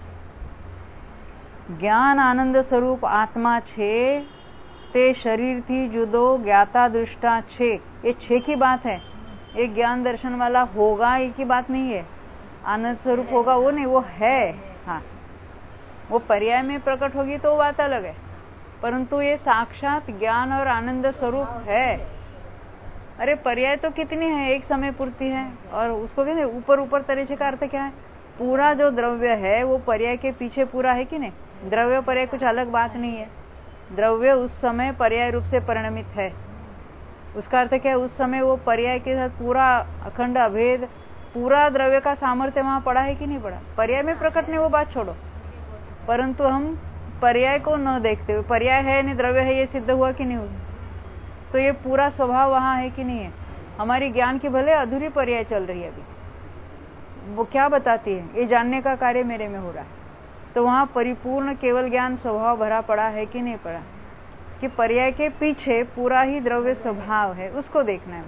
ज्ञान आनंद स्वरूप आत्मा छे ते शरीर थी जुदो ज्ञाता दृष्टा छे, ये छे की बात है। ये ज्ञान दर्शन वाला होगा ये की बात नहीं है, आनंद स्वरूप होगा वो नहीं, वो है। हाँ, वो पर्याय में प्रकट होगी तो बात अलग है, परंतु ये साक्षात ज्ञान और आनंद स्वरूप है। अरे पर्याय तो कितनी है, एक समय पूर्ति है, और उसको कहते हैं ऊपर ऊपर तरीके का अर्थ क्या है, पूरा जो द्रव्य है वो पर्याय के पीछे पूरा है कि नहीं। द्रव्य पर्याय कुछ अलग बात नहीं है, द्रव्य उस समय पर्याय रूप से परिणमित है। उसका अर्थ क्या है, उस समय वो पर्याय के साथ पूरा अखंड अभेद, पूरा द्रव्य का सामर्थ्य वहां पड़ा है कि नहीं पड़ा। पर्याय में प्रकट नहीं, वो बात छोड़ो, परंतु हम पर्याय को न देखते हुए, पर्याय है नहीं द्रव्य है, ये सिद्ध हुआ कि नहीं हुआ, तो ये पूरा स्वभाव वहां है कि नहीं है। हमारी ज्ञान की भले अधूरी पर्याय चल रही है अभी, वो क्या बताती है, ये जानने का कार्य मेरे में हो रहा है, तो वहां परिपूर्ण केवल ज्ञान स्वभाव भरा पड़ा है कि नहीं पड़ा, कि पर्याय के पीछे पूरा ही द्रव्य स्वभाव है, उसको देखना है।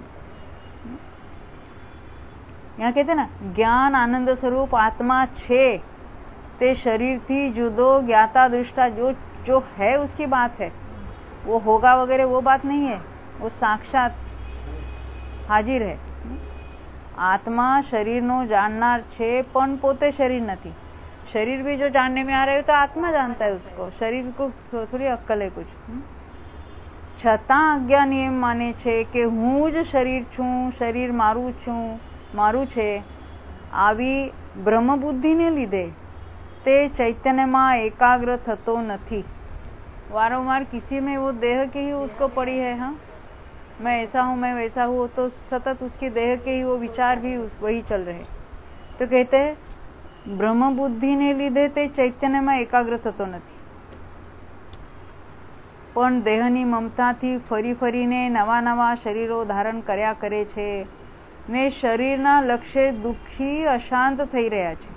यहाँ कहते ना, ज्ञान आनंद स्वरूप आत्मा छे, ते शरीर थी जुदो ज्ञाता दृष्टा जो है उसकी बात है, वो होगा वगैरह वो बात नहीं है, वो साक्षात हाजिर है। आत्मा शरीर नो जाननार छे पण पोते शरीर नहीं। शरीर भी जो जानने में आ रहे हो तो आत्मा जानता है उसको, शरीर को थोड़ी अक्कल है कुछ। छतां अज्ञानी एम माने छे के हूँ ज शरीर छूं, शरीर मारू छूं, मारू छे। आवी ब्रह्म बुद्धि ने लीधे ते चैतन्य में एकाग्र थतो नहीं। वारंवार किसी में वो देह की ही उसको पड़ी है। हाँ, मैं ऐसा हूँ, मैं वैसा हूँ, तो सतत उसकी देह के ही वो विचार भी वही चल रहे। तो कहते हैं ब्रह्म बुद्धि ने लीधे ते चैतन्य में एकाग्र थतो नहीं, पण देहनी ममताथी फरी फरीने नवा नवा शरीरो धारण कर्या करे छे ने शरीरना लक्ष्ये दुखी अशांत थई रह्या छे।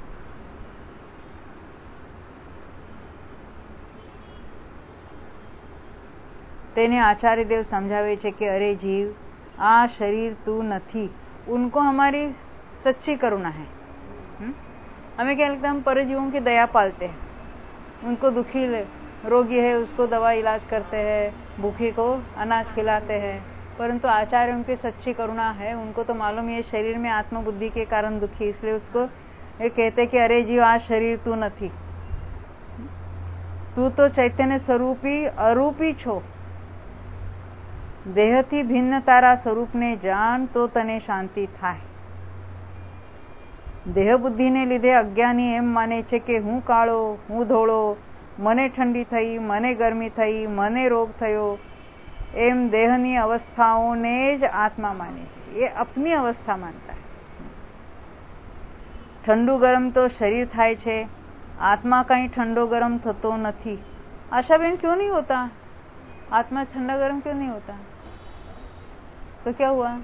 तेने आचार्य देव समझावे छे कि अरे जीव, आ शरीर तू नहीं। उनको हमारी सच्ची करुणा है। हमें क्या लगता है, हम परजीवों की दया पालते हैं, उनको दुखी रोगी है उसको दवा इलाज करते हैं, भूखी को अनाज खिलाते हैं, परंतु आचार्य उनकी सच्ची करुणा है। उनको तो मालूम है शरीर में आत्मबुद्धि के कारण दुखी, इसलिए उसको ये कहते कि अरे जीव, आ शरीर तू नहीं, तू तो चैतन्य स्वरूपी अरूपी छो। देहथी भिन्न तारा स्वरूप ने जान तो तने शांति थाय। देह बुद्धि ने लीधे अज्ञानी एम माने छे के हूँ काळो, हूँ धोळो, मने ठंडी थई, मने गर्मी थई, मने रोग थयो, एम देहनी अवस्थाओं ने ज आत्मा माने छे। ये अपनी अवस्था मानता है। ठंडू गरम तो शरीर थाय छे, आत्मा कहीं ठंडो गरम थतो नहीं। आशाबेन, क्यों नहीं होता? आत्मा ठंडा गरम क्यों नहीं होता? तो क्या हुआ?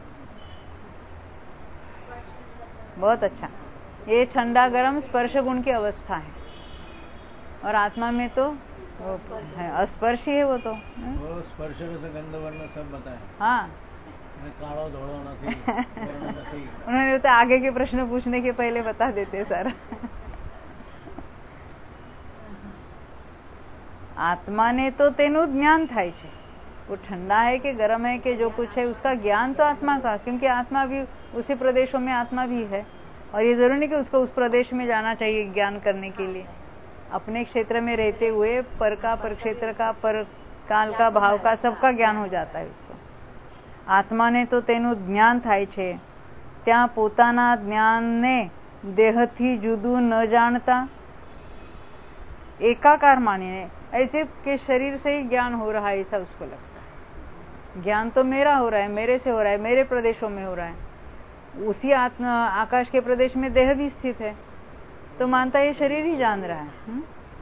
बहुत अच्छा, ये ठंडा गरम स्पर्श गुण की अवस्था है, और आत्मा में तो है अस्पर्शी है। वो तो वो स्पर्श से गंध वर्ण सब बताए। हाँ, कालो धोलो नहीं। उन्होंने तो आगे के प्रश्न पूछने के पहले बता देते सारा। आत्मा ने तो तेनु ज्ञान थाय छे, वो ठंडा है कि गर्म है कि जो कुछ है उसका ज्ञान तो आत्मा का, क्योंकि आत्मा भी उसी प्रदेशों में आत्मा भी है, और ये जरूरी नहीं कि उसको उस प्रदेश में जाना चाहिए ज्ञान करने के लिए। अपने क्षेत्र में रहते हुए पर का, पर क्षेत्र का, पर काल का, भाव का, सबका ज्ञान हो जाता है उसको। आत्मा ने तो तेनु ज्ञान थाय छे, त्या पोताना ज्ञान ने देहथी जुदू न जानता एकाकार माने, ऐसे कि शरीर से ही ज्ञान हो रहा है ऐसा उसको लगता है। ज्ञान तो मेरा हो रहा है, मेरे से हो रहा है, मेरे प्रदेशों में हो रहा है। उसी आकाश के प्रदेश में देह भी स्थित है, तो मानता है ये शरीर ही जान रहा है।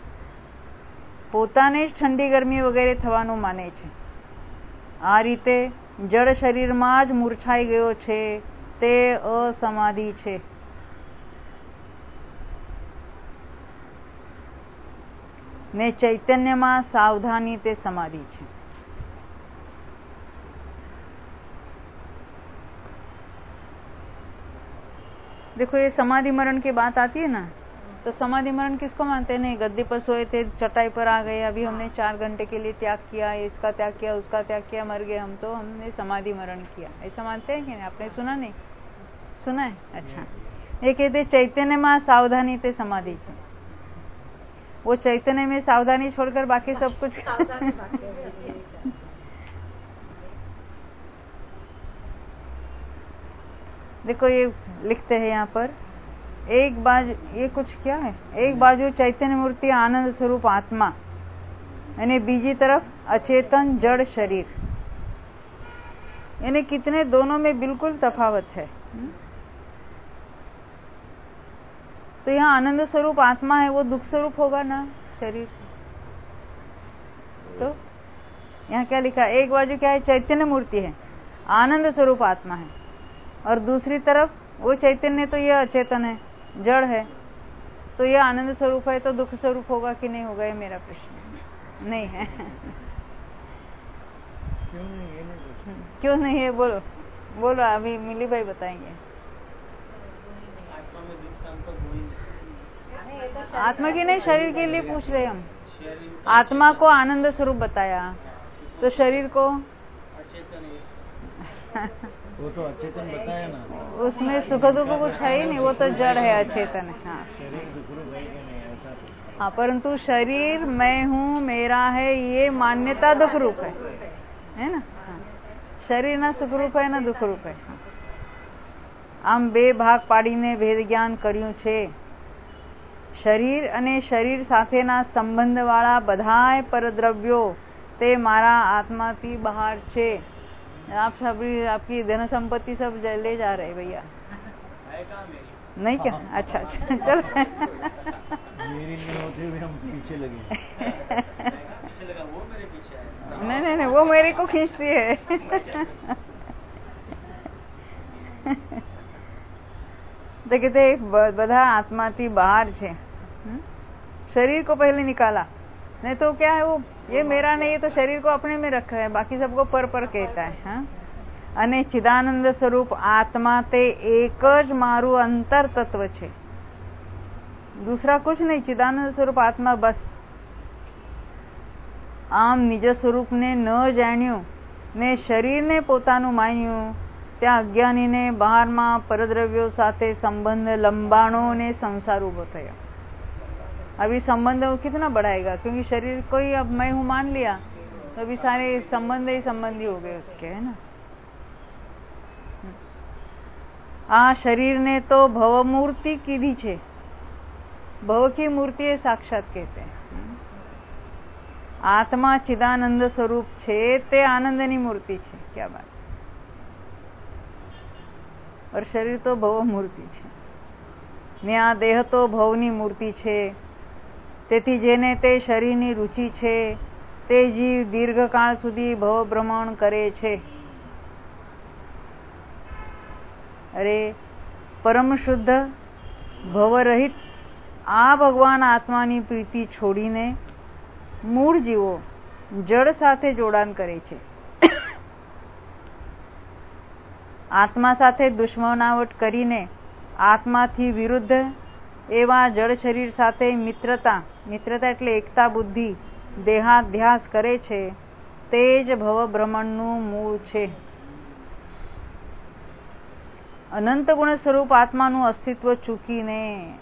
પોતાને જ ઠંડી ગરમી વગેરે થવાનું માને છે। આ રીતે જળ શરીરમાં જ મૂર્છાઈ ગયો છે તે અસમાધિ છે। ને ચૈતન્યમાં સાવધાની તે સમાધિ છે। देखो ये समाधि मरण की बात आती है ना, तो समाधि मरण किसको मानते हैं? नहीं, गद्दी पर सोए थे, चटाई पर आ गए, अभी हमने 4 घंटे के लिए त्याग किया, इसका त्याग किया, उसका त्याग किया, मर गए हम, तो हमने समाधि मरण किया, ऐसा मानते हैं कि नहीं? आपने सुना नहीं? सुना है? अच्छा, ये कहते चैतन्य में सावधानी ते समाधि है। वो चैतन्य में सावधानी छोड़कर बाकी सब कुछ देखो ये लिखते हैं यहाँ पर, एक बाजू ये कुछ क्या है, एक बाजू चैतन्य मूर्ति आनंद स्वरूप आत्मा यानी बीजी तरफ अचेतन जड़ शरीर, यानी कितने दोनों में बिल्कुल तफावत है। तो यहाँ आनंद स्वरूप आत्मा है, वो दुख स्वरूप होगा ना शरीर। तो यहाँ क्या लिखा, एक बाजू क्या है, चैतन्य मूर्ति है, आनंद स्वरूप आत्मा है, और दूसरी तरफ वो चैतन्य तो ये अचेतन है, जड़ है, तो ये आनंद स्वरूप है, तो दुख स्वरूप होगा कि नहीं होगा, ये मेरा प्रश्न नहीं है। क्यों नहीं है? बोलो बोलो, अभी मिली भाई बताएंगे। आत्मा में दुख का अंतर हो ही नहीं। आत्मा की नहीं, शरीर के लिए पूछ रहे हम। आत्मा को आनंद स्वरूप बताया, तो शरीर को वो तो अचेतन बताया ना, उसमें सुख दुख कुछ है ही नहीं, वो तो जड़ है, अचेतन है। हाँ, शरीर दुखरूप है कि नहीं ऐसा तो। हाँ, परंतु शरीर मैं हूँ, मेरा है, ये मान्यता दुख रूप है ना। हाँ, शरीर ना सुख रूप है ना दुख रूप है। हाँ। આમ બે ભાગ પાડીને ભેદ જ્ઞાન કર્યું છે। શરીર અને શરીર સાથેના સંબંધવાળા બધાય પરદ્રવ્યો તે મારા આત્માથી બહાર છે। आप सब आपकी धन संपत्ति सब ले जा रहे भैया, नहीं क्या? अच्छा अच्छा, चल मेरी नहीं होती हुई हम पीछे लगे। नहीं नहीं, वो मेरे को खींचती है। तो कहते બધા आत्माથી બહાર છે। शरीर को पहले निकाला, नहीं तो क्या है, वो ये मेरा नहीं है, तो शरीर को अपने में रखा है, बाकी सबको पर कहता है। हाँ? અને ચિદાનંદ સ્વરૂપ आत्मा તે एक જ મારું અંતર તત્વ છે, दूसरा कुछ नहीं। चिदानंद स्वरूप आत्मा बस। આમ નિજ સ્વરૂપને ન જાણ્યું ને શરીરને પોતાનું માન્યું, ત્યાં અજ્ઞાનીને બહારમાં પરદ્રવ્યો સાથે સંબંધ લંબાણો ને संसार उभो થયો। अभी संबंध कितना बढ़ाएगा, क्योंकि शरीर को ही अब मैं हूं मान लिया, तो अभी सारे संबंध ही संबंधी हो गए उसके, है ना। आ शरीर ने तो भव मूर्ति कीधी छे, भव की मूर्ति है साक्षात कहते हैं। आत्मा चिदानंद स्वरूप छे ते आनंदनी मूर्ति छे, क्या बात। और शरीर तो भव मूर्ति छे ने आ देह तो भवनी मूर्ति छे। તેથી જેને તે શરીરની રુચિ છે તે જીવ દીર્ઘકાળ સુધી ભવ ભ્રમણ કરે છે। અરે પરમ શુદ્ધ ભવરહિત આ ભગવાન આત્માની પ્રીતિ છોડીને મૂળ જીવો જડ સાથે જોડાણ કરે છે। આત્મા સાથે દુશ્મનાવટ કરીને આત્માથી વિરુદ્ધ એવા જળ શરીર સાથે મિત્રતા એટલે એકતા બુદ્ધિ દેહાધ્યાસ કરે છે, તે જ ભવ ભ્રમણનું મૂળ છે। અનંત ગુણ સ્વરૂપ આત્માનું અસ્તિત્વ ચૂકીને,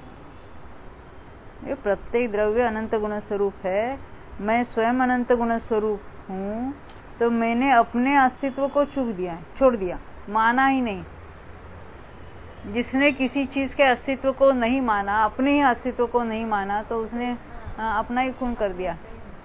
ये प्रत्येक द्रव्य अनंत गुण स्वरूप है, मैं स्वयं अनंत गुण स्वरूप हूँ, तो मैंने अपने अस्तित्व को छोड़ दिया, माना ही नहीं। जिसने किसी चीज के अस्तित्व को नहीं माना, अपने ही अस्तित्व को नहीं माना, तो उसने अपना ही खून कर दिया।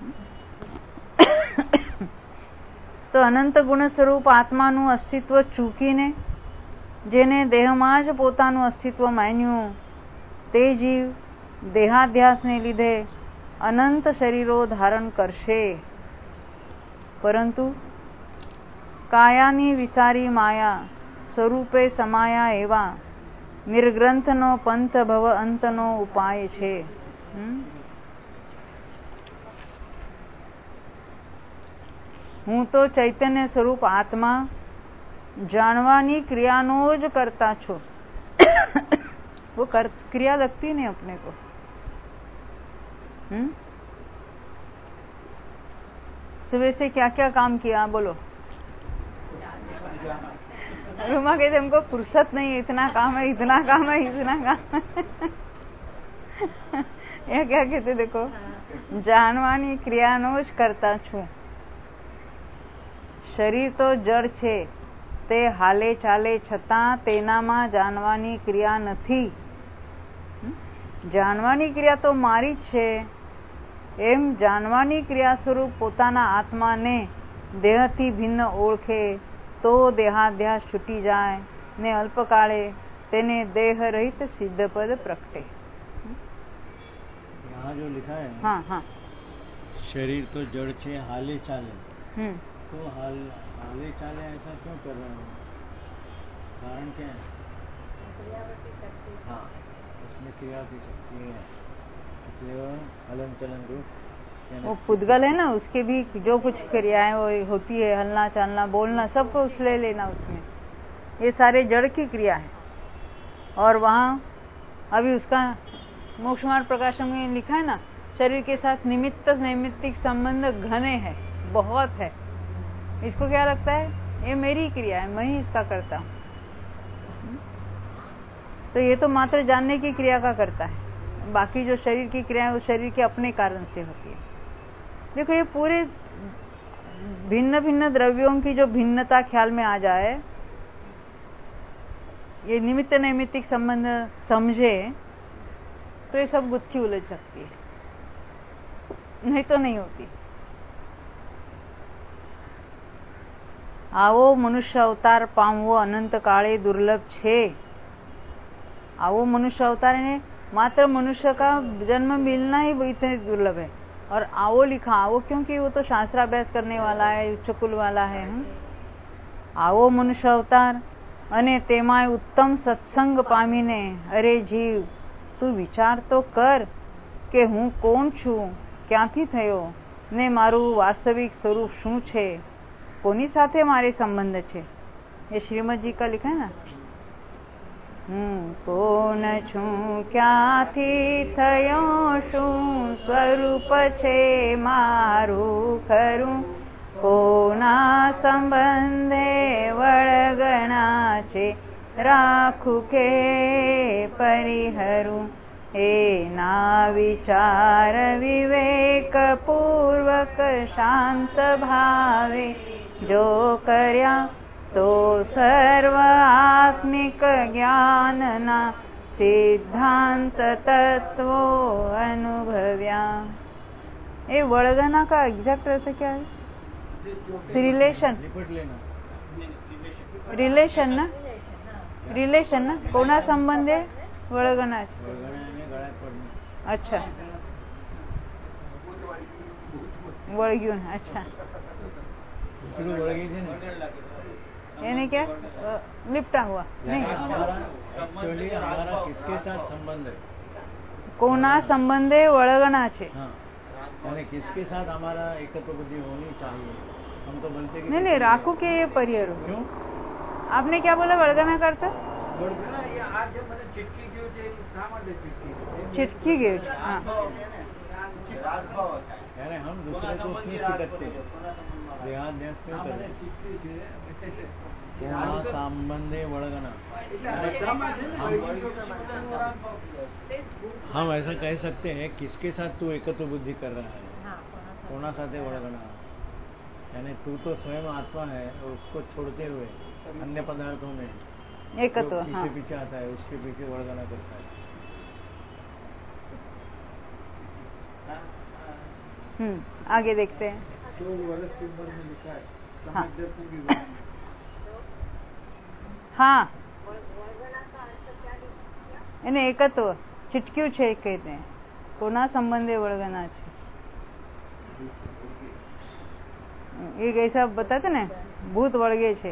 तो अनंत गुण स्वरूप आत्माનું અસ્તિત્વ ચૂકીને જેને દેહમાં જ પોતાનું અસ્તિત્વ માન્યું, તે જીવ દેહાધ્યાસને લીધે અનંત શરીરો ધારણ કરશે, પરંતુ કાયાની વિસારી માયા સ્વરૂપે સમાયા એવા નિર્ગ્રંથનો પંથ ભવ અંતનો ઉપાય છે। હું તો ચૈતન્ય સ્વરૂપ આત્મા જાણવાની ક્રિયાનો જ કરતા છું। वो क्रिया लगती नहीं अपने को। सुबह से क्या क्या काम किया बोलो। रूमा कहते हमको फुर्सत नहीं, इतना काम है, इतना काम है, इतना काम है। यह क्या कहते देखो, જાણવાની ક્રિયાનો જ કરતા છું। શરીર તો જડ છે, તે હાલે ચાલે છતાં તેનામાં જાણવાની ક્રિયા નથી। જાણવાની ક્રિયા તો મારી જ છે, એમ જાણવાની ક્રિયા સ્વરૂપ પોતાના આત્માને દેહથી ભિન્ન ઓળખે તો દેહાધ્યાસ છૂટી જાય ને અલ્પકાળે તેને દેહ રહિત સિદ્ધપદ પ્રગટે। यहाँ जो लिखा है, हाँ हाँ, शरीर तो जड़ छे हाले चाले, तो हाले चाले ऐसा क्यों कर रहे हैं, कारण क्या है? हाँ, उसमें क्रिया की शक्ति है, इसलिए वो हलन चलन रूप। वो पुद्गल है ना, उसके भी जो कुछ क्रियाएं वो होती है, हलना चलना बोलना सबको उस ले लेना, उसमें ये सारे जड़ की क्रिया है। और वहाँ अभी उसका मोक्ष मार्ग प्रकाशन में लिखा है ना, शरीर के साथ निमित्त नैमित्तिक संबंध घने है, बहुत है। इसको क्या लगता है, ये मेरी क्रिया है, मैं ही इसका करता हूं। तो ये तो मात्र जानने की क्रिया का करता है, बाकी जो शरीर की क्रिया है वो शरीर के अपने कारण से होती है। देखो ये पूरे भिन्न भिन्न द्रव्यों की जो भिन्नता ख्याल में आ जाए, ये निमित्त नैमित्तिक संबंध समझे तो ये सब गुत्थी उलझ सकती है, नहीं तो नहीं होती। आवो मनुष्य अवतार पामवो अनंत काले दुर्लभ छे। आवो मनुष्य अवतार ने मात्र मनुष्य का जन्म मिलना ही इतने दुर्लभ है। और आवो लिखा, आवो क्योंकि वो तो शास्त्राभ्यास करने वाला है, उच्च कुल वाला है। आवो मनुष्य अवतार अने तेमाय उत्तम सत्संग पामीने, अरे जीव તું વિચાર તો કર કે હું કોણ છું, ક્યાંથી થયો ને મારું વાસ્તવિક સ્વરૂપ શું છે, કોની સાથે મારે સંબંધ છે। ये श्रीमद जी का लिखा है ना, કોણ છું, ક્યાંથી થયો, શું સ્વરૂપ છે મારું ખરું, કોના સંબંધે વળગણા છે, રાખું કે પરિહરું, એના વિચાર વિવેક પૂર્વક શાંત ભાવે જો કર્યા તો સર્વ આત્મિક જ્ઞાનના સિદ્ધાંત તત્વો અનુભવ્યા। ये वळगना का एग्जैक्ट अर्थ क्या है? रिलेशन, रिलेशन ना, रिलेशन ना, कोणा संबंध है, वळगना। अच्छा, वळग्યું, अच्छा, यानी क्या लिपटा हुआ नहीं, हमारा किसके साथ संबंध है, कोना संबंधे वळगना छे। यानी किसके साथ हमारा एकत्व बुद्धि होनी चाहिए। हम तो बोलते कि नहीं, राखू के ये परिहर। क्यों? आपने क्या बोला, वळगना करता? चिटकी गई। हाँ, यानी हम दूसरे को नहीं चिटकते, देहाध्यास क्यों करते, संबंधे वळगना। हम ऐसा कह सकते हैं, किसके साथ तू एकत्व बुद्धि कर रहा है, कोना साथे वळगना, यानी तू तो स्वयं आत्मा है और उसको छोड़ते हुए अन्य पदार्थों में एकत्व पीछे पीछे आता है, उसके पीछे वळगना करता है। आगे देखते हैं। हाँ, એને એકત્વ ચીટક્યું છે કહીને કોના સંબંધે વળગના છે। એક ऐसा बताते ને, ભૂત વળગે છે।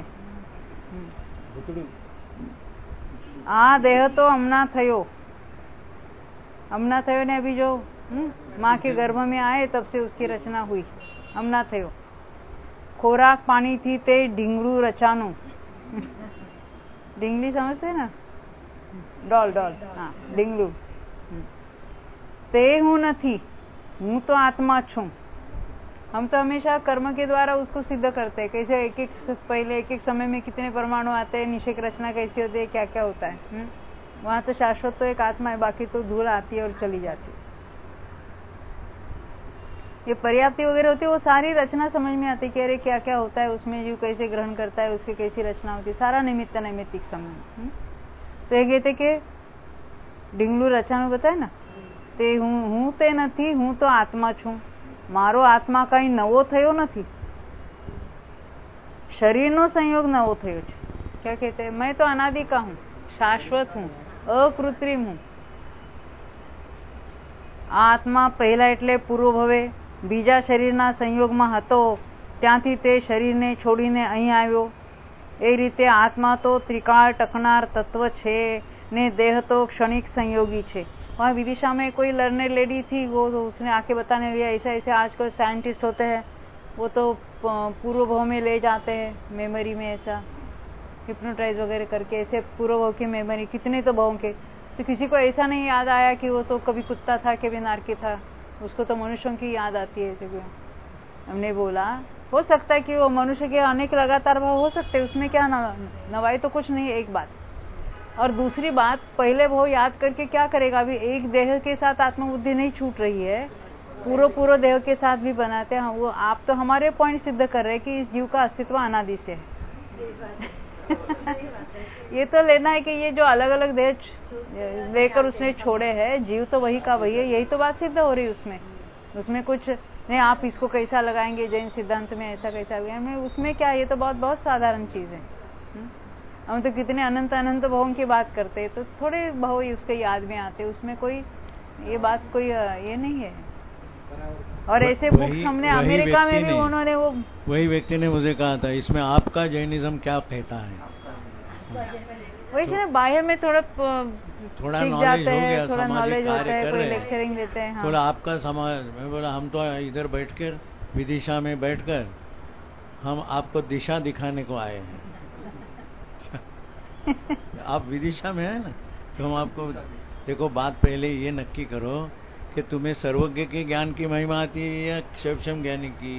આ દેહ તો હમણાં થયો, હમણાં થયો ને, अभी जो माँ के गर्भ में आए तब से उसकी रचना हुई, हमણાં થયો। ખોરાક પાણી થી તે ઢીંગડું રચાનું। ढींगली समझते हैं ना, डॉल डॉल, हाँ, ढींगलू। ते हूँ नहीं, हूँ तो आत्मा छू। हम तो हमेशा कर्म के द्वारा उसको सिद्ध करते हैं, कैसे एक एक पहले एक एक समय में कितने परमाणु आते हैं, निषेक रचना कैसी होती है, क्या क्या होता है। वहां तो शाश्वत तो एक आत्मा है, बाकी तो धूल आती है और चली जाती है। ये पर्याप्ति वगैरह होती है, वो सारी रचना समझ में आती है कि अरे क्या क्या होता है उसमें, जीव कैसे ग्रहण करता है, उसकी कैसी रचना होती है, सारा निमित्त नैमित्तिक संबंध। तो ये कहते कि ढींगलू रचना बताए ना, ते हूँ ते नहीं, हूँ तो आत्मा छू। मारो आत्मा कई नवो थयो नहीं, शरीर नो संयोग नवो थयो छे। क्या कहते हैं, मैं तो अनादि का हूँ, शाश्वत हूँ, अकृत्रिम हूँ। आत्मा पहला एटले पूर्व भवे बीजा शरीरना संयोगमां हतो, त्यांथी ते शरीरने छोड़ीने અહીં આવ્યો। એ રીતે आत्मा तो त्रिकाल टकनार तत्व छे ने देह तो क्षणिक संयोगी छे। वहाँ विदिशा में कोई लर्नर लेडी थी, वो उसने आके बताने लिया ऐसा ऐसे आजकल साइंटिस्ट होते हैं, वो तो पूर्व भाव में ले जाते हैं, मेमोरी में ऐसा हिप्नोटाइज वगैरह करके ऐसे पूर्व भाव की मेमोरी, कितने तो भाव के। तो किसी को ऐसा नहीं याद आया कि वो तो कभी कुत्ता था, कभी नारकी था, उसको तो मनुष्यों की याद आती है। हमने बोला हो सकता है कि वो मनुष्य के अनेक लगातार भाव हो सकते हैं, उसमें क्या नवाई तो कुछ नहीं है, एक बात। और दूसरी बात, पहले भाव याद करके क्या करेगा? अभी एक देह के साथ आत्मबुद्धि नहीं छूट रही है, पूरा देह के साथ भी बनाते हैं। वो आप तो हमारे पॉइंट सिद्ध कर रहे हैं कि इस जीव का अस्तित्व अनादि से है। ये तो लेना है कि ये जो अलग अलग देह लेकर उसने छोड़े हैं, जीव तो वही का वही है, यही तो बात सिद्ध हो रही है। उसमें कुछ नहीं आप इसको कैसा लगाएंगे, जैन सिद्धांत में ऐसा कैसा लगाएंगे, उसमें क्या, ये तो बहुत साधारण चीज है। हम तो कितने अनंत भावों की बात करते हैं, तो थोड़े भाव उसके याद में आते, उसमें कोई ये बात कोई ये नहीं है। और ऐसे बुक्स हमने अमेरिका में भी उन्होंने वही व्यक्ति ने मुझे कहा था, इसमें आपका जैनिज्म क्या कहता है? वही से बाह्य में थोड़ा नॉलेज हो गया, थोड़ा नॉलेज होता है, कोई कोई लेक्चरिंग देते हैं। हाँ। थोड़ा आपका समाज, मैं बोला हम तो इधर बैठकर विदिशा में बैठकर हम आपको दिशा दिखाने को आए हैं। आप विदिशा में है ना, तो हम आपको देखो, बात पहले ये नक्की करो कि तुम्हें सर्वज्ञ के ज्ञान की महिमा आती है या क्षम ज्ञानी की।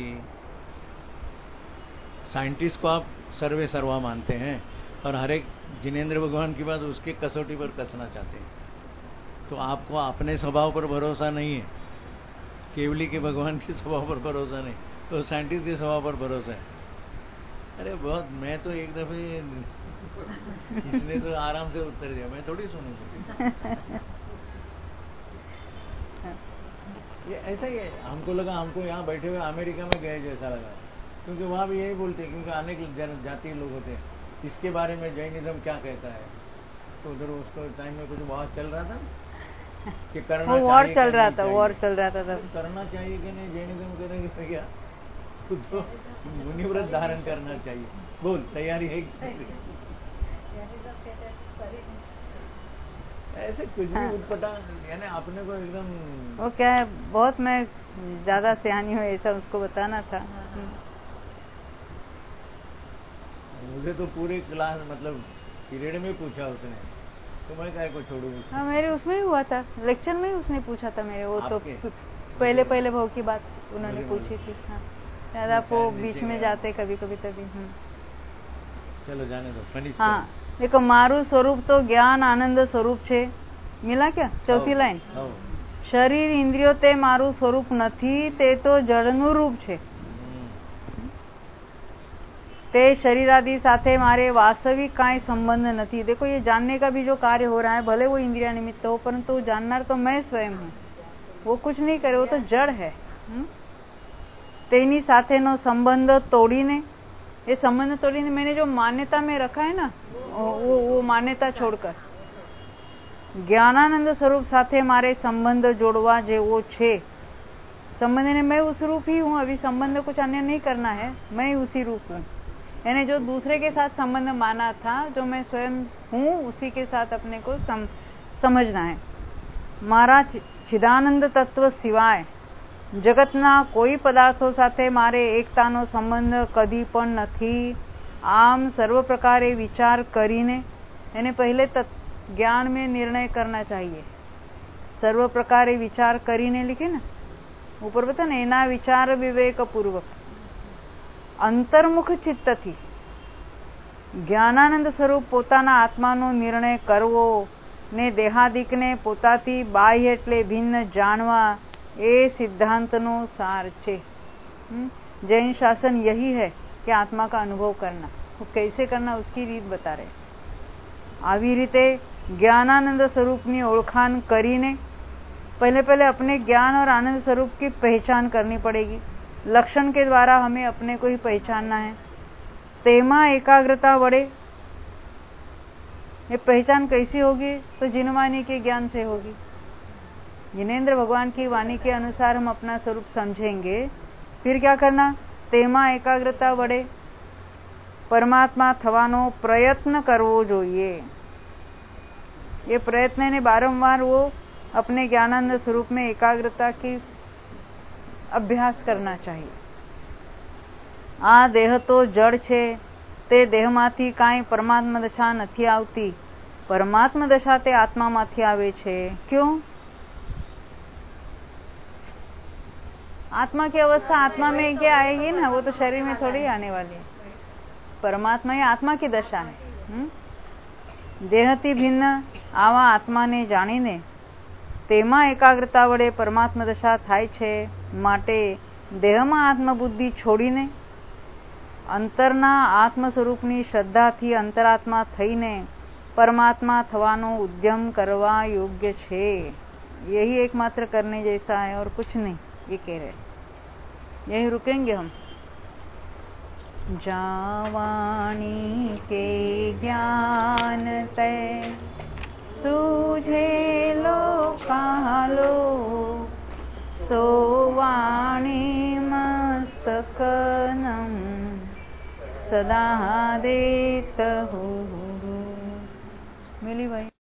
साइंटिस्ट को आप सर्वे सर्वा मानते हैं और हर एक जिनेंद्र भगवान की बात उसके कसौटी पर कसना चाहते हैं, तो आपको अपने स्वभाव पर भरोसा नहीं है, केवली के भगवान के स्वभाव पर भरोसा नहीं, तो साइंटिस्ट के स्वभाव पर भरोसा है। अरे बहुत, मैं तो एक दफे इसने तो आराम से उत्तर दिया, मैं थोड़ी सुनूंगा। ये ऐसा ही है, हमको लगा हमको यहाँ बैठे हुए अमेरिका में गए जैसा लगा, क्योंकि वहाँ भी यही बोलते हैं, क्योंकि अनेक जातीय लोग होते हैं। इसके बारे में जैनिज्म क्या कहता है, तो उधर उसको टाइम में कुछ बहुत चल रहा था कि करना चाहिए, वॉर चल रहा था तब। करना चाहिए कि नहीं, जैनिज्म करेंगे तो क्या, तो मुनिव्रत धारण करना चाहिए। बोल, तैयारी है? ऐसे कुछ भी उठपटा, यानी आपने को एकदम वो क्या है, बहुत मैं ज्यादा सियानी हूँ, ऐसा उसको बताना था। मुझे तो पूरे क्लास मतलब पीरियड में पूछा उसने, तो मैं काय को छोड़ू। हाँ, मेरे उसमें ही हुआ था, लेक्चर में ही उसने पूछा था मेरे, वो तो पहले भाव की बात उन्होंने पूछी थी। हाँ, शायद आप वो बीच में जाते कभी कभी तभी। चलो जाने दो, फिनिश। हाँ देखो, मारू स्वरूप तो ज्ञान आनंद स्वरूप छे, मिला क्या? चौथी लाइन, शरीर इंद्रियो ते मारू स्वरूप नहीं, ते तो जड़નું रूप छे, ते शरीर आदि साथे मारे वास्तविक काई संबंध नहीं। देखो, ये जानने का भी जो कार्य हो रहा है, भले वो इंद्रिया निमित्त हो, परंतु जाननार तो मैं स्वयं हूँ, वो कुछ नहीं करे, वो तो जड़ है। तेनी साथेनो संबंध तोड़ीने, ये संबंध तोड़ीने मैंने जो मान्यता में रखा है ना, वो मान्यता छोड़कर ज्ञानानंद स्वरूप साथे मारे संबंध जोड़वा जेवो छे। संबंध ने मैं उस रूप ही हूँ, अभी संबंध कुछ अन्य नहीं करना है, मैं उसी रूप हूँ। यानी जो दूसरे के साथ संबंध माना था, जो मैं स्वयं हूँ, उसी के साथ अपने को समझना है। मारा चिदानंद तत्व सिवाय जगतना कोई पदार्थों साथे मारे एकतानो संबंध कदी पण नहीं। आम सर्व प्रकारे विचार करीने, यानी पहले ज्ञान में निर्णय करना चाहिए। सर्व प्रकारे विचार करीने लिखे ना ऊपर, बता ना, एना विचार विवेक पूर्वक अंतर्मुख चित्त थी ज्ञानानंद स्वरूप पोताना आत्मानो निर्णय करवो ने देहादिकने पोताथी बाह्य एटले भिन्न जानवा, ये सिद्धांतनो सार छे। जैन शासन यही है कि आत्मा का अनुभव करना, वो कैसे करना उसकी रीत बता रहे। આવી રીતે ज्ञानानंद स्वरूपनी ओळखाण करीने पहले अपने ज्ञान और आनंद स्वरूप की पहचान करनी पड़ेगी। लक्षण के द्वारा हमें अपने को ही पहचानना है। तेमा एकाग्रता वड़े, ये पहचान कैसी होगी? तो जिनवाणी के ज्ञान से होगी। जिनेंद्र भगवान की वाणी के अनुसार हम अपना स्वरूप समझेंगे, फिर क्या करना? तेमा एकाग्रता वड़े परमात्मा थवानो प्रयत्न करवो जोईए। ये प्रयत्न ने बारंबार वो अपने ज्ञानानंद स्वरूप में एकाग्रता की अभ्यास करना चाहिए। आ देह तो जड़ छे, ते देहमांथी काई परमात्मा दशा नहीं आवती। परमात्मा दशा ते आत्मामांथी आवे छे। क्यों? आत्मा की अवस्था आत्मा में क्या आएगी ना, वो तो शरीर में थोड़ी आने वाली है। परमात्मा ही आत्मा की दशा है। देहथी भिन्न आवा आत्मा ने जाणीने तेमा एकाग्रता वडे परमात्मा दशा थाय छे। माटे देहमां आत्मबुद्धि छोड़ीने अंतरना आत्म स्वरूपनी श्रद्धाथी अंतरात्मा थईने परमात्मा थवानो उद्यम करवा योग्य छे। यही एकमात्र करने जैसा है और कुछ नहीं, ये कह रहे। यही रुकेंगे हम। जावानी के ज्ञान तय सूझे लोकालो सोवाणी मस्तकनम सदा देत हो। मिली भाई।